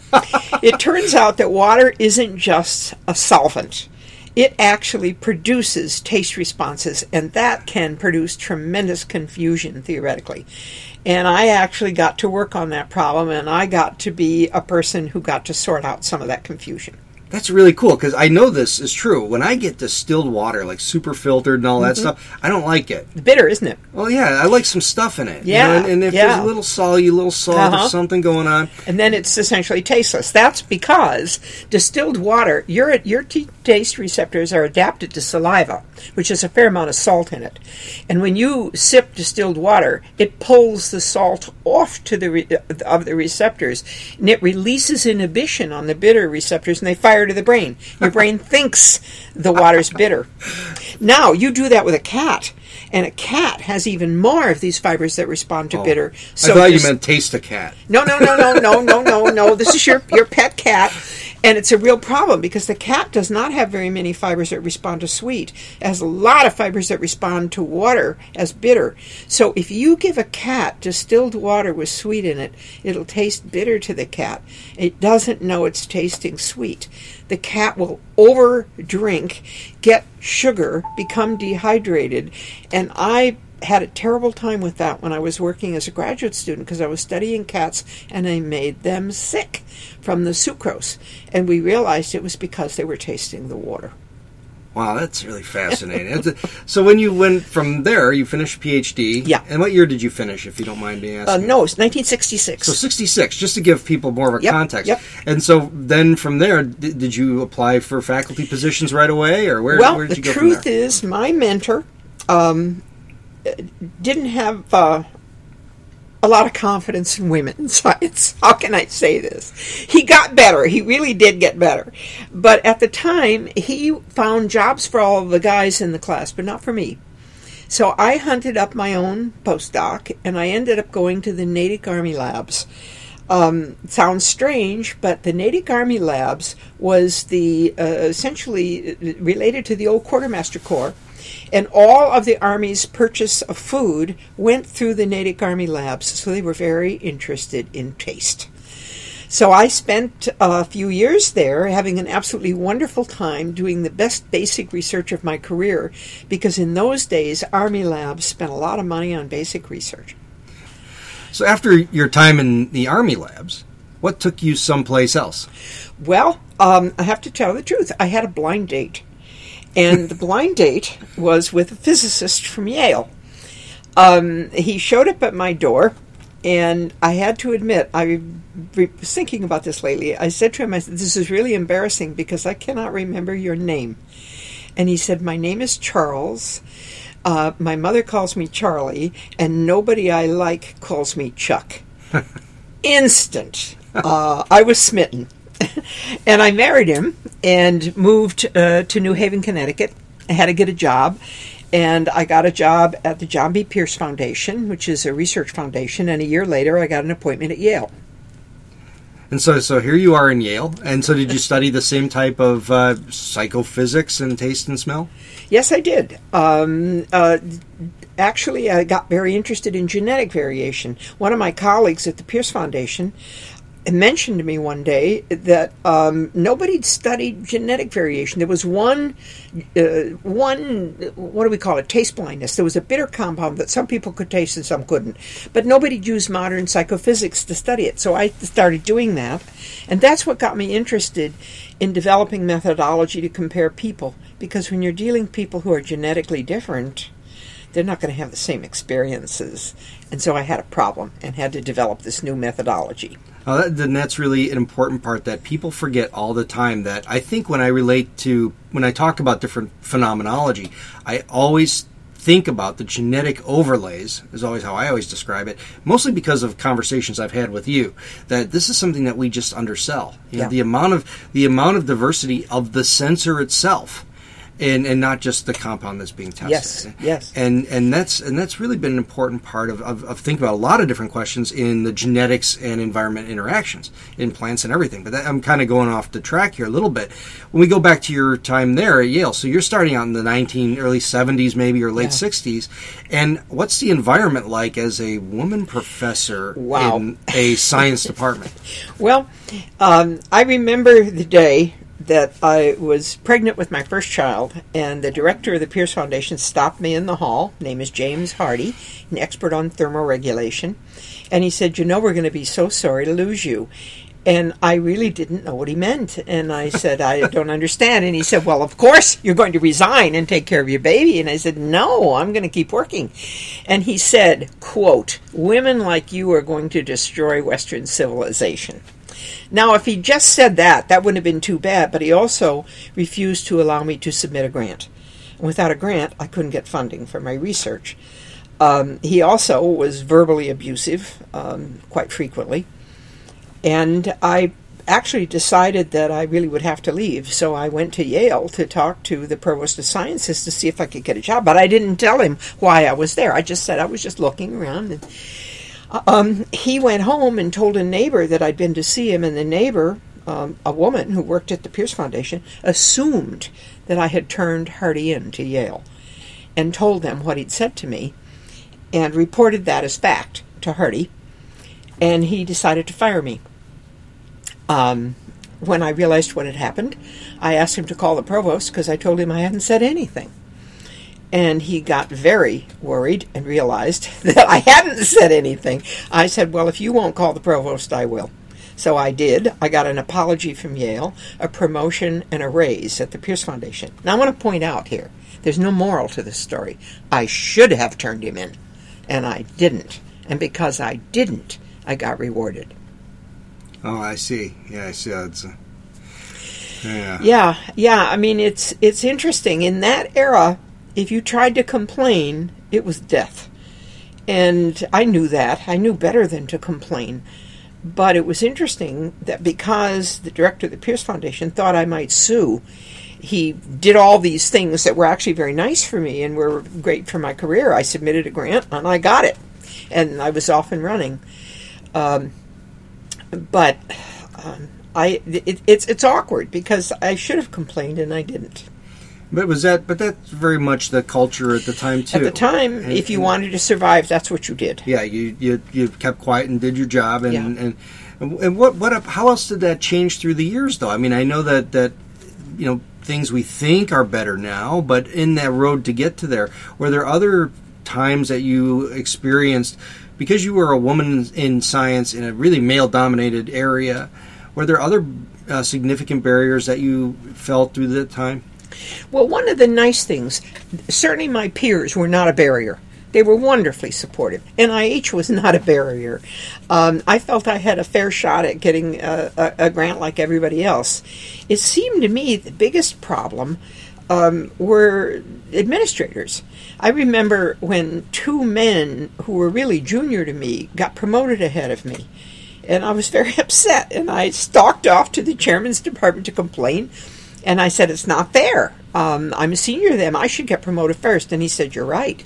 It turns out that water isn't just a solvent. It actually produces taste responses, and that can produce tremendous confusion, theoretically. And I actually got to work on that problem, and I got to be a person who got to sort out some of that confusion. That's really cool, because I know this is true. When I get distilled water, like super filtered and all that mm-hmm. stuff, I don't like it. Bitter, isn't it? Well, yeah, I like some stuff in it. Yeah. You know? and, and if yeah. there's a little salt, a little salt, uh-huh. or something going on. And then it's essentially tasteless. That's because distilled water, your, your t- taste receptors are adapted to saliva, which has a fair amount of salt in it. And when you sip distilled water, it pulls the salt off to the re- of the receptors, and it releases inhibition on the bitter receptors, and they fire to the brain. Your brain thinks the water's bitter. Now, you do that with a cat, and a cat has even more of these fibers that respond to oh, bitter. So I thought you meant taste a cat. No, no, no, no, no, no, no, no. This is your, your pet cat, and it's a real problem because the cat does not have very many fibers that respond to sweet. It has a lot of fibers that respond to water as bitter. So if you give a cat distilled water with sweet in it, it'll taste bitter to the cat. It doesn't know it's tasting sweet. The cat will over-drink, get sugar, become dehydrated, and I had a terrible time with that when I was working as a graduate student because I was studying cats and I made them sick from the sucrose. And we realized it was because they were tasting the water. Wow, that's really fascinating. So when you went from there, you finished P H D. Yeah. And what year did you finish, if you don't mind me asking? Uh, no, it's nineteen sixty-six. So sixty-six, just to give people more of a yep, context. Yep. And so then from there, did, did you apply for faculty positions right away? Or where, well, where did you go from there? Well, the truth is my mentor um, didn't have uh, a lot of confidence in women in science. How can I say this? He got better. He really did get better. But at the time, he found jobs for all of the guys in the class, but not for me. So I hunted up my own postdoc, and I ended up going to the Natick Army Labs. Um, it sounds strange, but the Natick Army Labs was the uh, essentially related to the old Quartermaster Corps. And all of the Army's purchase of food went through the Natick Army Labs, so they were very interested in taste. So I spent a few years there having an absolutely wonderful time doing the best basic research of my career, because in those days, Army labs spent a lot of money on basic research. So after your time in the Army labs, what took you someplace else? Well, um, I have to tell the truth. I had a blind date. And the blind date was with a physicist from Yale. Um, he showed up at my door, and I had to admit, I was thinking about this lately. I said to him, I said, this is really embarrassing because I cannot remember your name. And he said, my name is Charles. Uh, my mother calls me Charlie, and nobody I like calls me Chuck. Instant. Uh, I was smitten. And I married him and moved uh, to New Haven, Connecticut. I had to get a job. And I got a job at the John B. Pierce Foundation, which is a research foundation. And a year later, I got an appointment at Yale. And so so here you are in Yale. And so did you study the same type of uh, psychophysics and taste and smell? Yes, I did. Um, uh, actually, I got very interested in genetic variation. One of my colleagues at the Pierce Foundation mentioned to me one day that um, nobody'd studied genetic variation. There was one, uh, one, what do we call it, taste blindness. There was a bitter compound that some people could taste and some couldn't. But nobody'd used modern psychophysics to study it. So I started doing that. And that's what got me interested in developing methodology to compare people. Because when you're dealing with people who are genetically different, they're not going to have the same experiences. And so I had a problem and had to develop this new methodology. Uh, that, then that's really an important part that people forget all the time. That I think when I relate to, when I talk about different phenomenology, I always think about the genetic overlays, is always how I always describe it, mostly because of conversations I've had with you, that this is something that we just undersell. You know, yeah. the amount of the amount of diversity of the sensor itself. And and not just the compound that's being tested. Yes, yes. And and that's and that's really been an important part of, of, of thinking about a lot of different questions in the genetics and environment interactions in plants and everything. But that, I'm kind of going off the track here a little bit. When we go back to your time there at Yale, so you're starting out in the nineteen early seventies maybe or late yeah. sixties. And what's the environment like as a woman professor wow. in a science department? Well, um, I remember the day that I was pregnant with my first child, and the director of the Pierce Foundation stopped me in the hall. His name is James Hardy, an expert on thermoregulation. And he said, you know, we're going to be so sorry to lose you. And I really didn't know what he meant. And I said, I don't understand. And he said, well, of course, you're going to resign and take care of your baby. And I said, no, I'm going to keep working. And he said, quote, women like you are going to destroy Western civilization. Now, if he just said that, that wouldn't have been too bad, but he also refused to allow me to submit a grant. And without a grant, I couldn't get funding for my research. Um, he also was verbally abusive um, quite frequently. And I actually decided that I really would have to leave, so I went to Yale to talk to the provost of sciences to see if I could get a job. But I didn't tell him why I was there. I just said I was just looking around. And Um, he went home and told a neighbor that I'd been to see him, and the neighbor, um, a woman who worked at the Pierce Foundation, assumed that I had turned Hardy in to Yale and told them what he'd said to me and reported that as fact to Hardy, and he decided to fire me. Um, when I realized what had happened, I asked him to call the provost because I told him I hadn't said anything. And he got very worried and realized that I hadn't said anything. I said, well, if you won't call the provost, I will. So I did. I got an apology from Yale, a promotion, and a raise at the Pierce Foundation. Now, I want to point out here, there's no moral to this story. I should have turned him in, and I didn't. And because I didn't, I got rewarded. Oh, I see. Yeah, I see. It's a, yeah. Yeah, yeah. I mean, it's it's interesting. In that era, if you tried to complain, it was death. And I knew that. I knew better than to complain. But it was interesting that because the director of the Pierce Foundation thought I might sue, he did all these things that were actually very nice for me and were great for my career. I submitted a grant, and I got it. And I was off and running. Um, but um, I it, it's it's awkward because I should have complained, and I didn't. But was that? But that's very much the culture at the time too. At the time, and, if you and, wanted to survive, that's what you did. Yeah, you, you you kept quiet and did your job, and, yeah. and And what what how else did that change through the years, though? I mean, I know that that you know things we think are better now, but in that road to get to there, were there other times that you experienced, because you were a woman in science in a really male-dominated area, were there other uh, significant barriers that you felt through that time? Well, one of the nice things, certainly my peers were not a barrier. They were wonderfully supportive. N I H was not a barrier. Um, I felt I had a fair shot at getting a, a, a grant like everybody else. It seemed to me the biggest problem um, were administrators. I remember when two men who were really junior to me got promoted ahead of me. And I was very upset. And I stalked off to the chairman's department to complain. And I said, it's not fair. Um, I'm a senior to them. I should get promoted first. And he said, you're right.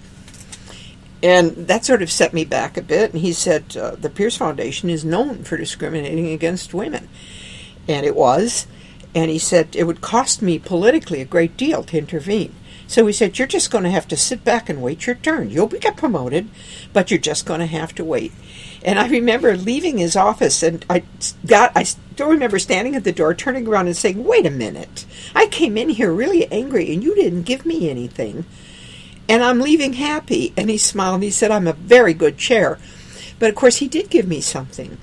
And that sort of set me back a bit. And he said, uh, the Pierce Foundation is known for discriminating against women. And it was. And he said, it would cost me politically a great deal to intervene. So he said, you're just going to have to sit back and wait your turn. You'll get promoted, but you're just going to have to wait. And I remember leaving his office, and I got, I still remember standing at the door, turning around and saying, wait a minute. I came in here really angry, and you didn't give me anything. And I'm leaving happy. And he smiled, and he said, I'm a very good chair. But, of course, he did give me something.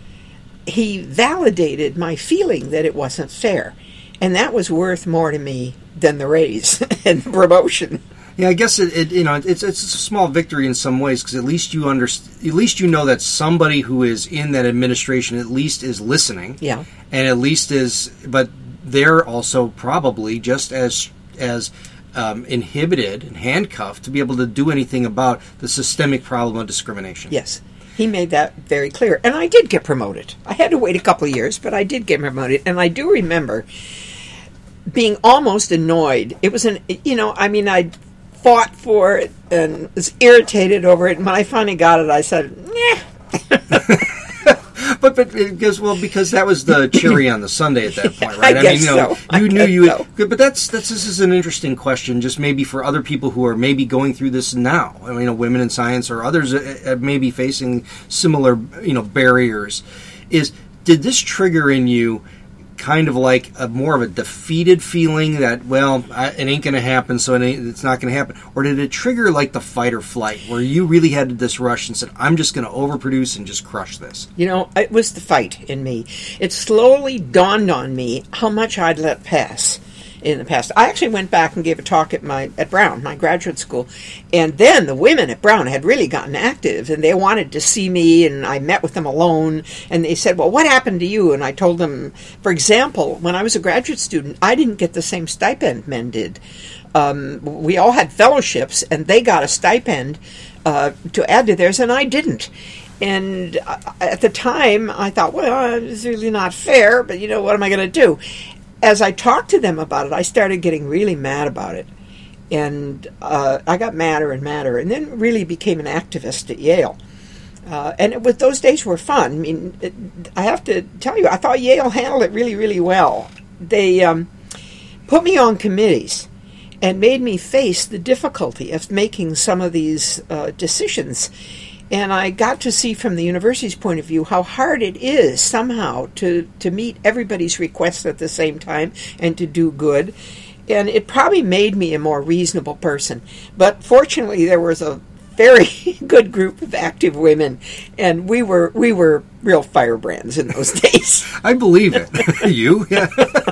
He validated my feeling that it wasn't fair. And that was worth more to me than the raise and the promotion. Yeah, I guess it, it you know it's it's a small victory in some ways, because at least you underst- at least you know that somebody who is in that administration at least is listening. Yeah. And at least is, but they're also probably just as as um, inhibited and handcuffed to be able to do anything about the systemic problem of discrimination. Yes. He made that very clear. And I did get promoted. I had to wait a couple of years, but I did get promoted. And I do remember being almost annoyed. It was an, you know, I mean, I fought for it and was irritated over it. And when I finally got it, I said, nah. But but because well because that was the cherry on the sundae at that point, right? I, I guess mean, you know, so. I you knew you. so. Would, but that's that's this is an interesting question, just maybe for other people who are maybe going through this now. I mean, you know, women in science or others uh, maybe facing similar, you know, barriers. Is did this trigger in you kind of like a more of a defeated feeling that, well, I, it ain't going to happen, so it ain't, it's not going to happen? Or did it trigger like the fight or flight, where you really had this rush and said, I'm just going to overproduce and just crush this? You know, it was the fight in me. It slowly dawned on me how much I'd let pass in the past. I actually went back and gave a talk at my at Brown, my graduate school, and then the women at Brown had really gotten active, and they wanted to see me, and I met with them alone, and they said, well, what happened to you? And I told them, for example, when I was a graduate student, I didn't get the same stipend men did. Um, we all had fellowships, and they got a stipend uh, to add to theirs, and I didn't. And uh, at the time, I thought, well, it's really not fair, but, you know, what am I going to do? As I talked to them about it, I started getting really mad about it. And uh, I got madder and madder, and then really became an activist at Yale. Uh, and it was, those days were fun. I mean, it, I have to tell you, I thought Yale handled it really, really well. They um, put me on committees and made me face the difficulty of making some of these uh, decisions. And I got to see from the university's point of view how hard it is somehow to, to meet everybody's requests at the same time and to do good. And it probably made me a more reasonable person. But fortunately, there was a very good group of active women, and we were we were real firebrands in those days. I believe it. You? Yeah.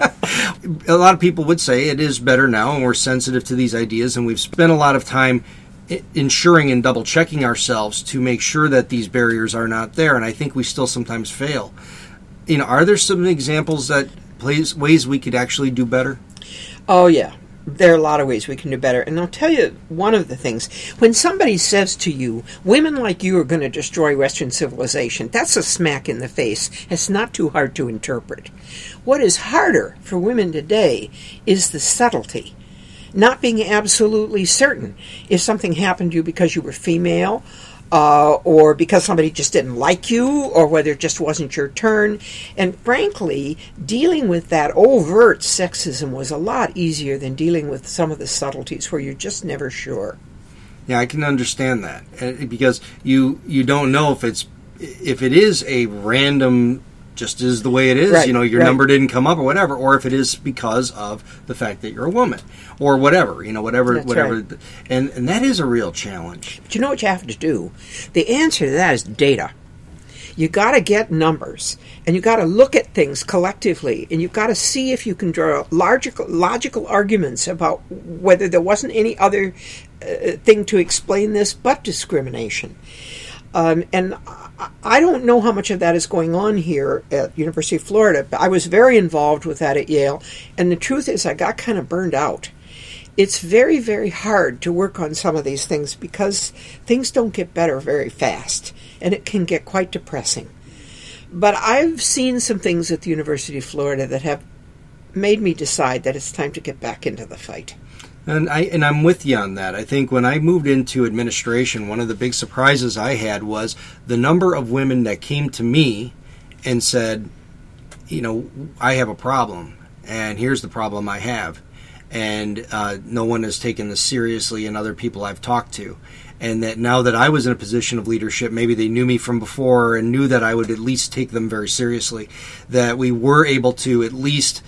A lot of people would say it is better now, and we're sensitive to these ideas, and we've spent a lot of time ensuring and double checking ourselves to make sure that these barriers are not there, and I think we still sometimes fail. You know, are there some examples that plays ways we could actually do better? Oh yeah, there are a lot of ways we can do better, and I'll tell you one of the things. When somebody says to you, "Women like you are going to destroy Western civilization," that's a smack in the face. It's not too hard to interpret. What is harder for women today is the subtlety. Not being absolutely certain if something happened to you because you were female, uh, or because somebody just didn't like you, or whether it just wasn't your turn. And frankly, dealing with that overt sexism was a lot easier than dealing with some of the subtleties where you're just never sure. Yeah, I can understand that, because you you don't know if it's if it is a random just is the way it is. Right, you know, your right. number didn't come up or whatever, or if it is because of the fact that you're a woman or whatever, you know, whatever, That's whatever. right. And, and that is a real challenge. But you know what you have to do? The answer to that is data. You got to get numbers, and you got to look at things collectively, and you've got to see if you can draw logical, logical arguments about whether there wasn't any other uh, thing to explain this but discrimination. Um, and I, I don't know how much of that is going on here at University of Florida, but I was very involved with that at Yale, and the truth is I got kind of burned out. It's very, very hard to work on some of these things because things don't get better very fast, and it can get quite depressing. But I've seen some things at the University of Florida that have made me decide that it's time to get back into the fight. And I and I'm with you on that. I think when I moved into administration, one of the big surprises I had was the number of women that came to me and said, you know, I have a problem, and here's the problem I have. And uh, no one has taken this seriously in other people I've talked to. And that now that I was in a position of leadership, maybe they knew me from before and knew that I would at least take them very seriously, that we were able to at least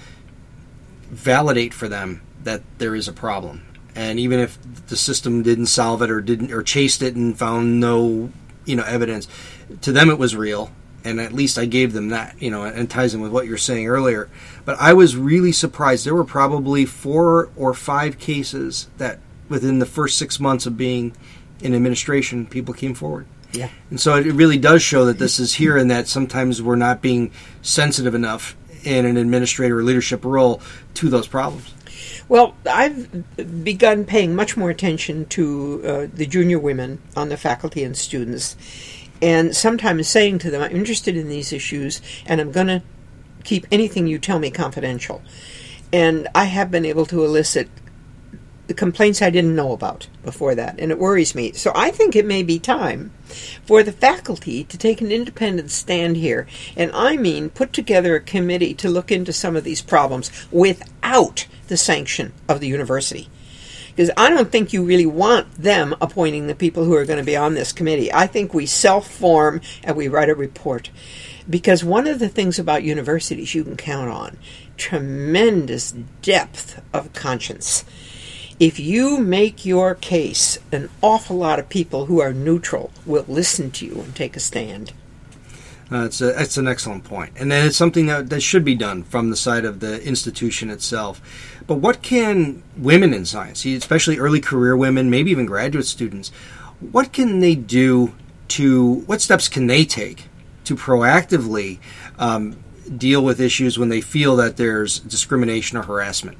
validate for them that there is a problem. And even if the system didn't solve it or didn't or chased it and found no, you know, evidence, to them it was real. And at least I gave them that, you know, and ties in with what you were saying earlier. But I was really surprised. There were probably four or five cases that within the first six months of being in administration, people came forward. Yeah. And so it really does show that this is here and that sometimes we're not being sensitive enough in an administrator or leadership role to those problems. Well, I've begun paying much more attention to uh, the junior women on the faculty and students, and sometimes saying to them, I'm interested in these issues, and I'm going to keep anything you tell me confidential. And I have been able to elicit the complaints I didn't know about before that, and it worries me. So I think it may be time for the faculty to take an independent stand here, and I mean put together a committee to look into some of these problems without the sanction of the university. Because I don't think you really want them appointing the people who are going to be on this committee. I think we self-form and we write a report. Because one of the things about universities you can count on, tremendous depth of conscience. If you make your case, an awful lot of people who are neutral will listen to you and take a stand. Uh, it's, a, it's an excellent point. And then it's something that, that should be done from the side of the institution itself. But what can women in science, especially early career women, maybe even graduate students, what can they do to, what steps can they take to proactively um, deal with issues when they feel that there's discrimination or harassment?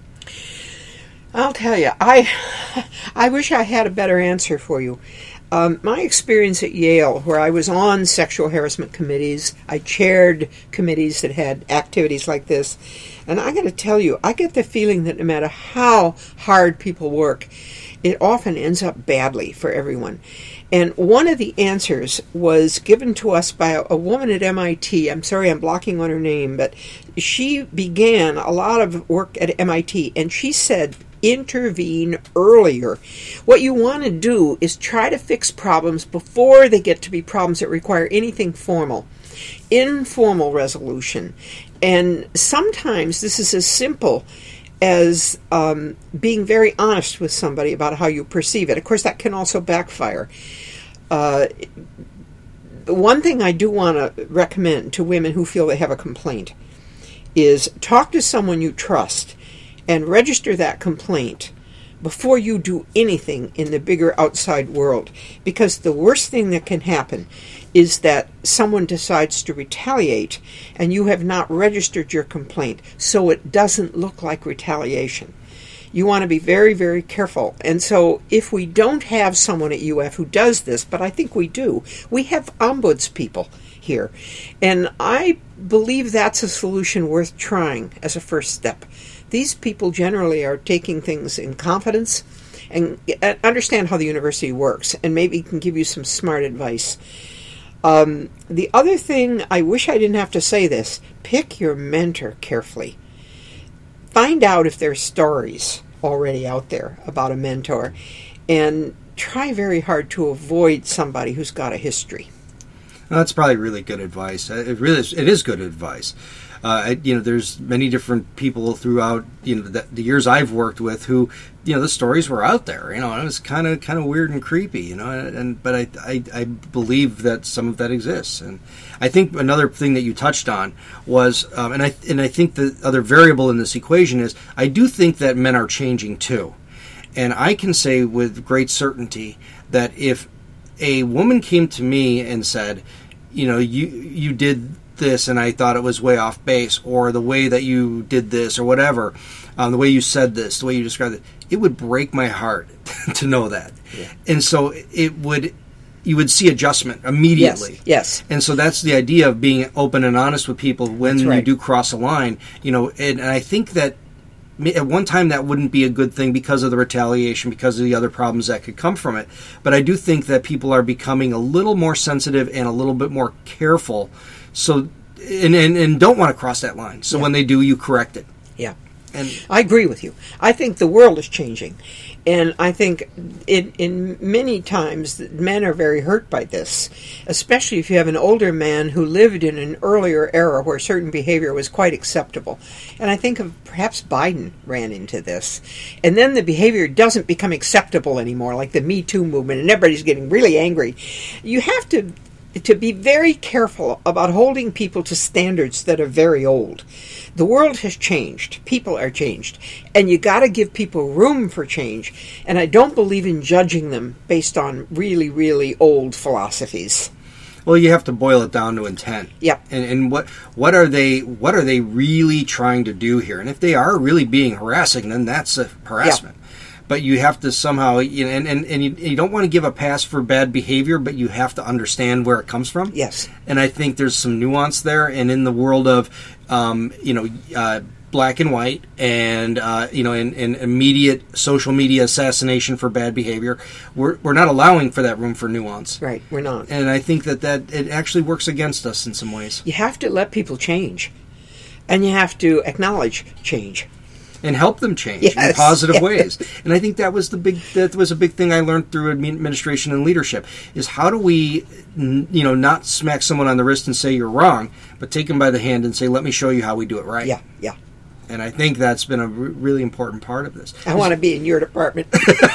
I'll tell you, I, I wish I had a better answer for you. Um, my experience at Yale, where I was on sexual harassment committees, I chaired committees that had activities like this, and I got to tell you, I get the feeling that no matter how hard people work, it often ends up badly for everyone. And one of the answers was given to us by a, a woman at M I T. I'm sorry, I'm blocking on her name, but she began a lot of work at M I T, and she said, intervene earlier. What you want to do is try to fix problems before they get to be problems that require anything formal. Informal resolution. And sometimes this is as simple as um, being very honest with somebody about how you perceive it. Of course, that can also backfire. Uh, the one thing I do want to recommend to women who feel they have a complaint is talk to someone you trust and register that complaint before you do anything in the bigger outside world. Because the worst thing that can happen is that someone decides to retaliate and you have not registered your complaint, so it doesn't look like retaliation. You want to be very, very careful. And so if we don't have someone at U F who does this, but I think we do, we have ombuds people here. And I believe that's a solution worth trying as a first step. These people generally are taking things in confidence and understand how the university works, and maybe can give you some smart advice. Um, the other thing, I wish I didn't have to say this, pick your mentor carefully. Find out if there's stories already out there about a mentor, and try very hard to avoid somebody who's got a history. Well, that's probably really good advice. It really is, it is good advice. Uh, you know, there's many different people throughout, you know, the, the years I've worked with who, you know, the stories were out there, you know, and it was kind of kind of weird and creepy, you know, and, and but I, I I believe that some of that exists, and I think another thing that you touched on was, um, and I and I think the other variable in this equation is I do think that men are changing too, and I can say with great certainty that if a woman came to me and said, you know, you you did this and I thought it was way off base, or the way that you did this or whatever, um, the way you said this, the way you described it, it would break my heart to know that. Yeah. And so it would, you would see adjustment immediately. Yes, yes. And so that's the idea of being open and honest with people when right. you do cross a line, you know, and, and I think that at one time that wouldn't be a good thing because of the retaliation, because of the other problems that could come from it. But I do think that people are becoming a little more sensitive and a little bit more careful. So, and, and, and don't want to cross that line. So yeah. when they do, you correct it. Yeah. And I agree with you. I think the world is changing. And I think in, in many times men are very hurt by this, especially if you have an older man who lived in an earlier era where certain behavior was quite acceptable. And I think of perhaps Biden ran into this. And then the behavior doesn't become acceptable anymore, like the Me Too movement, and everybody's getting really angry. You have to to be very careful about holding people to standards that are very old. The world has changed. People are changed. And you got to give people room for change. And I don't believe in judging them based on really, really old philosophies. Well, you have to boil it down to intent. Yeah. And, and what what are they what are they really trying to do here? And if they are really being harassing, then that's a harassment. Yeah. But you have to somehow, you know, and, and, and you, you don't want to give a pass for bad behavior, but you have to understand where it comes from. Yes. And I think there's some nuance there. And in the world of, um, you know, uh, black and white and, uh, you know, in, in immediate social media assassination for bad behavior, we're, we're not allowing for that room for nuance. Right, we're not. And I think that, that it actually works against us in some ways. You have to let people change. And you have to acknowledge change. And help them change yes, in positive yes. ways. And I think that was the big that was a big thing I learned through administration and leadership is how do we, you know, not smack someone on the wrist and say you're wrong, but take them by the hand and say, let me show you how we do it right. Yeah, yeah. And I think that's been a re- really important part of this. I want to be in your department.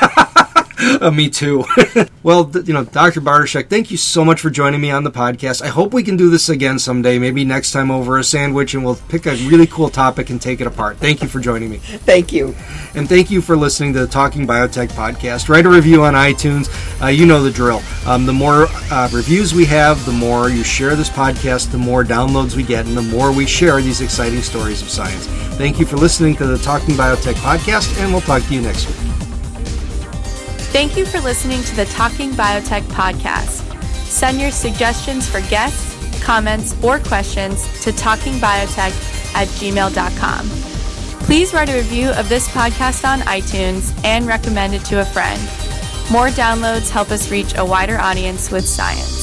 Uh, me too. Well, th- you know, Doctor Bartoshuk, thank you so much for joining me on the podcast. I hope we can do this again someday, maybe next time over a sandwich, and we'll pick a really cool topic and take it apart. Thank you for joining me. Thank you. And thank you for listening to the Talking Biotech podcast. Write a review on iTunes. Uh, you know the drill. Um, the more uh, reviews we have, the more you share this podcast, the more downloads we get, and the more we share these exciting stories of science. Thank you for listening to the Talking Biotech podcast, and we'll talk to you next week. Thank you for listening to the Talking Biotech podcast. Send your suggestions for guests, comments, or questions to talkingbiotech at gmail dot com. Please write a review of this podcast on iTunes and recommend it to a friend. More downloads help us reach a wider audience with science.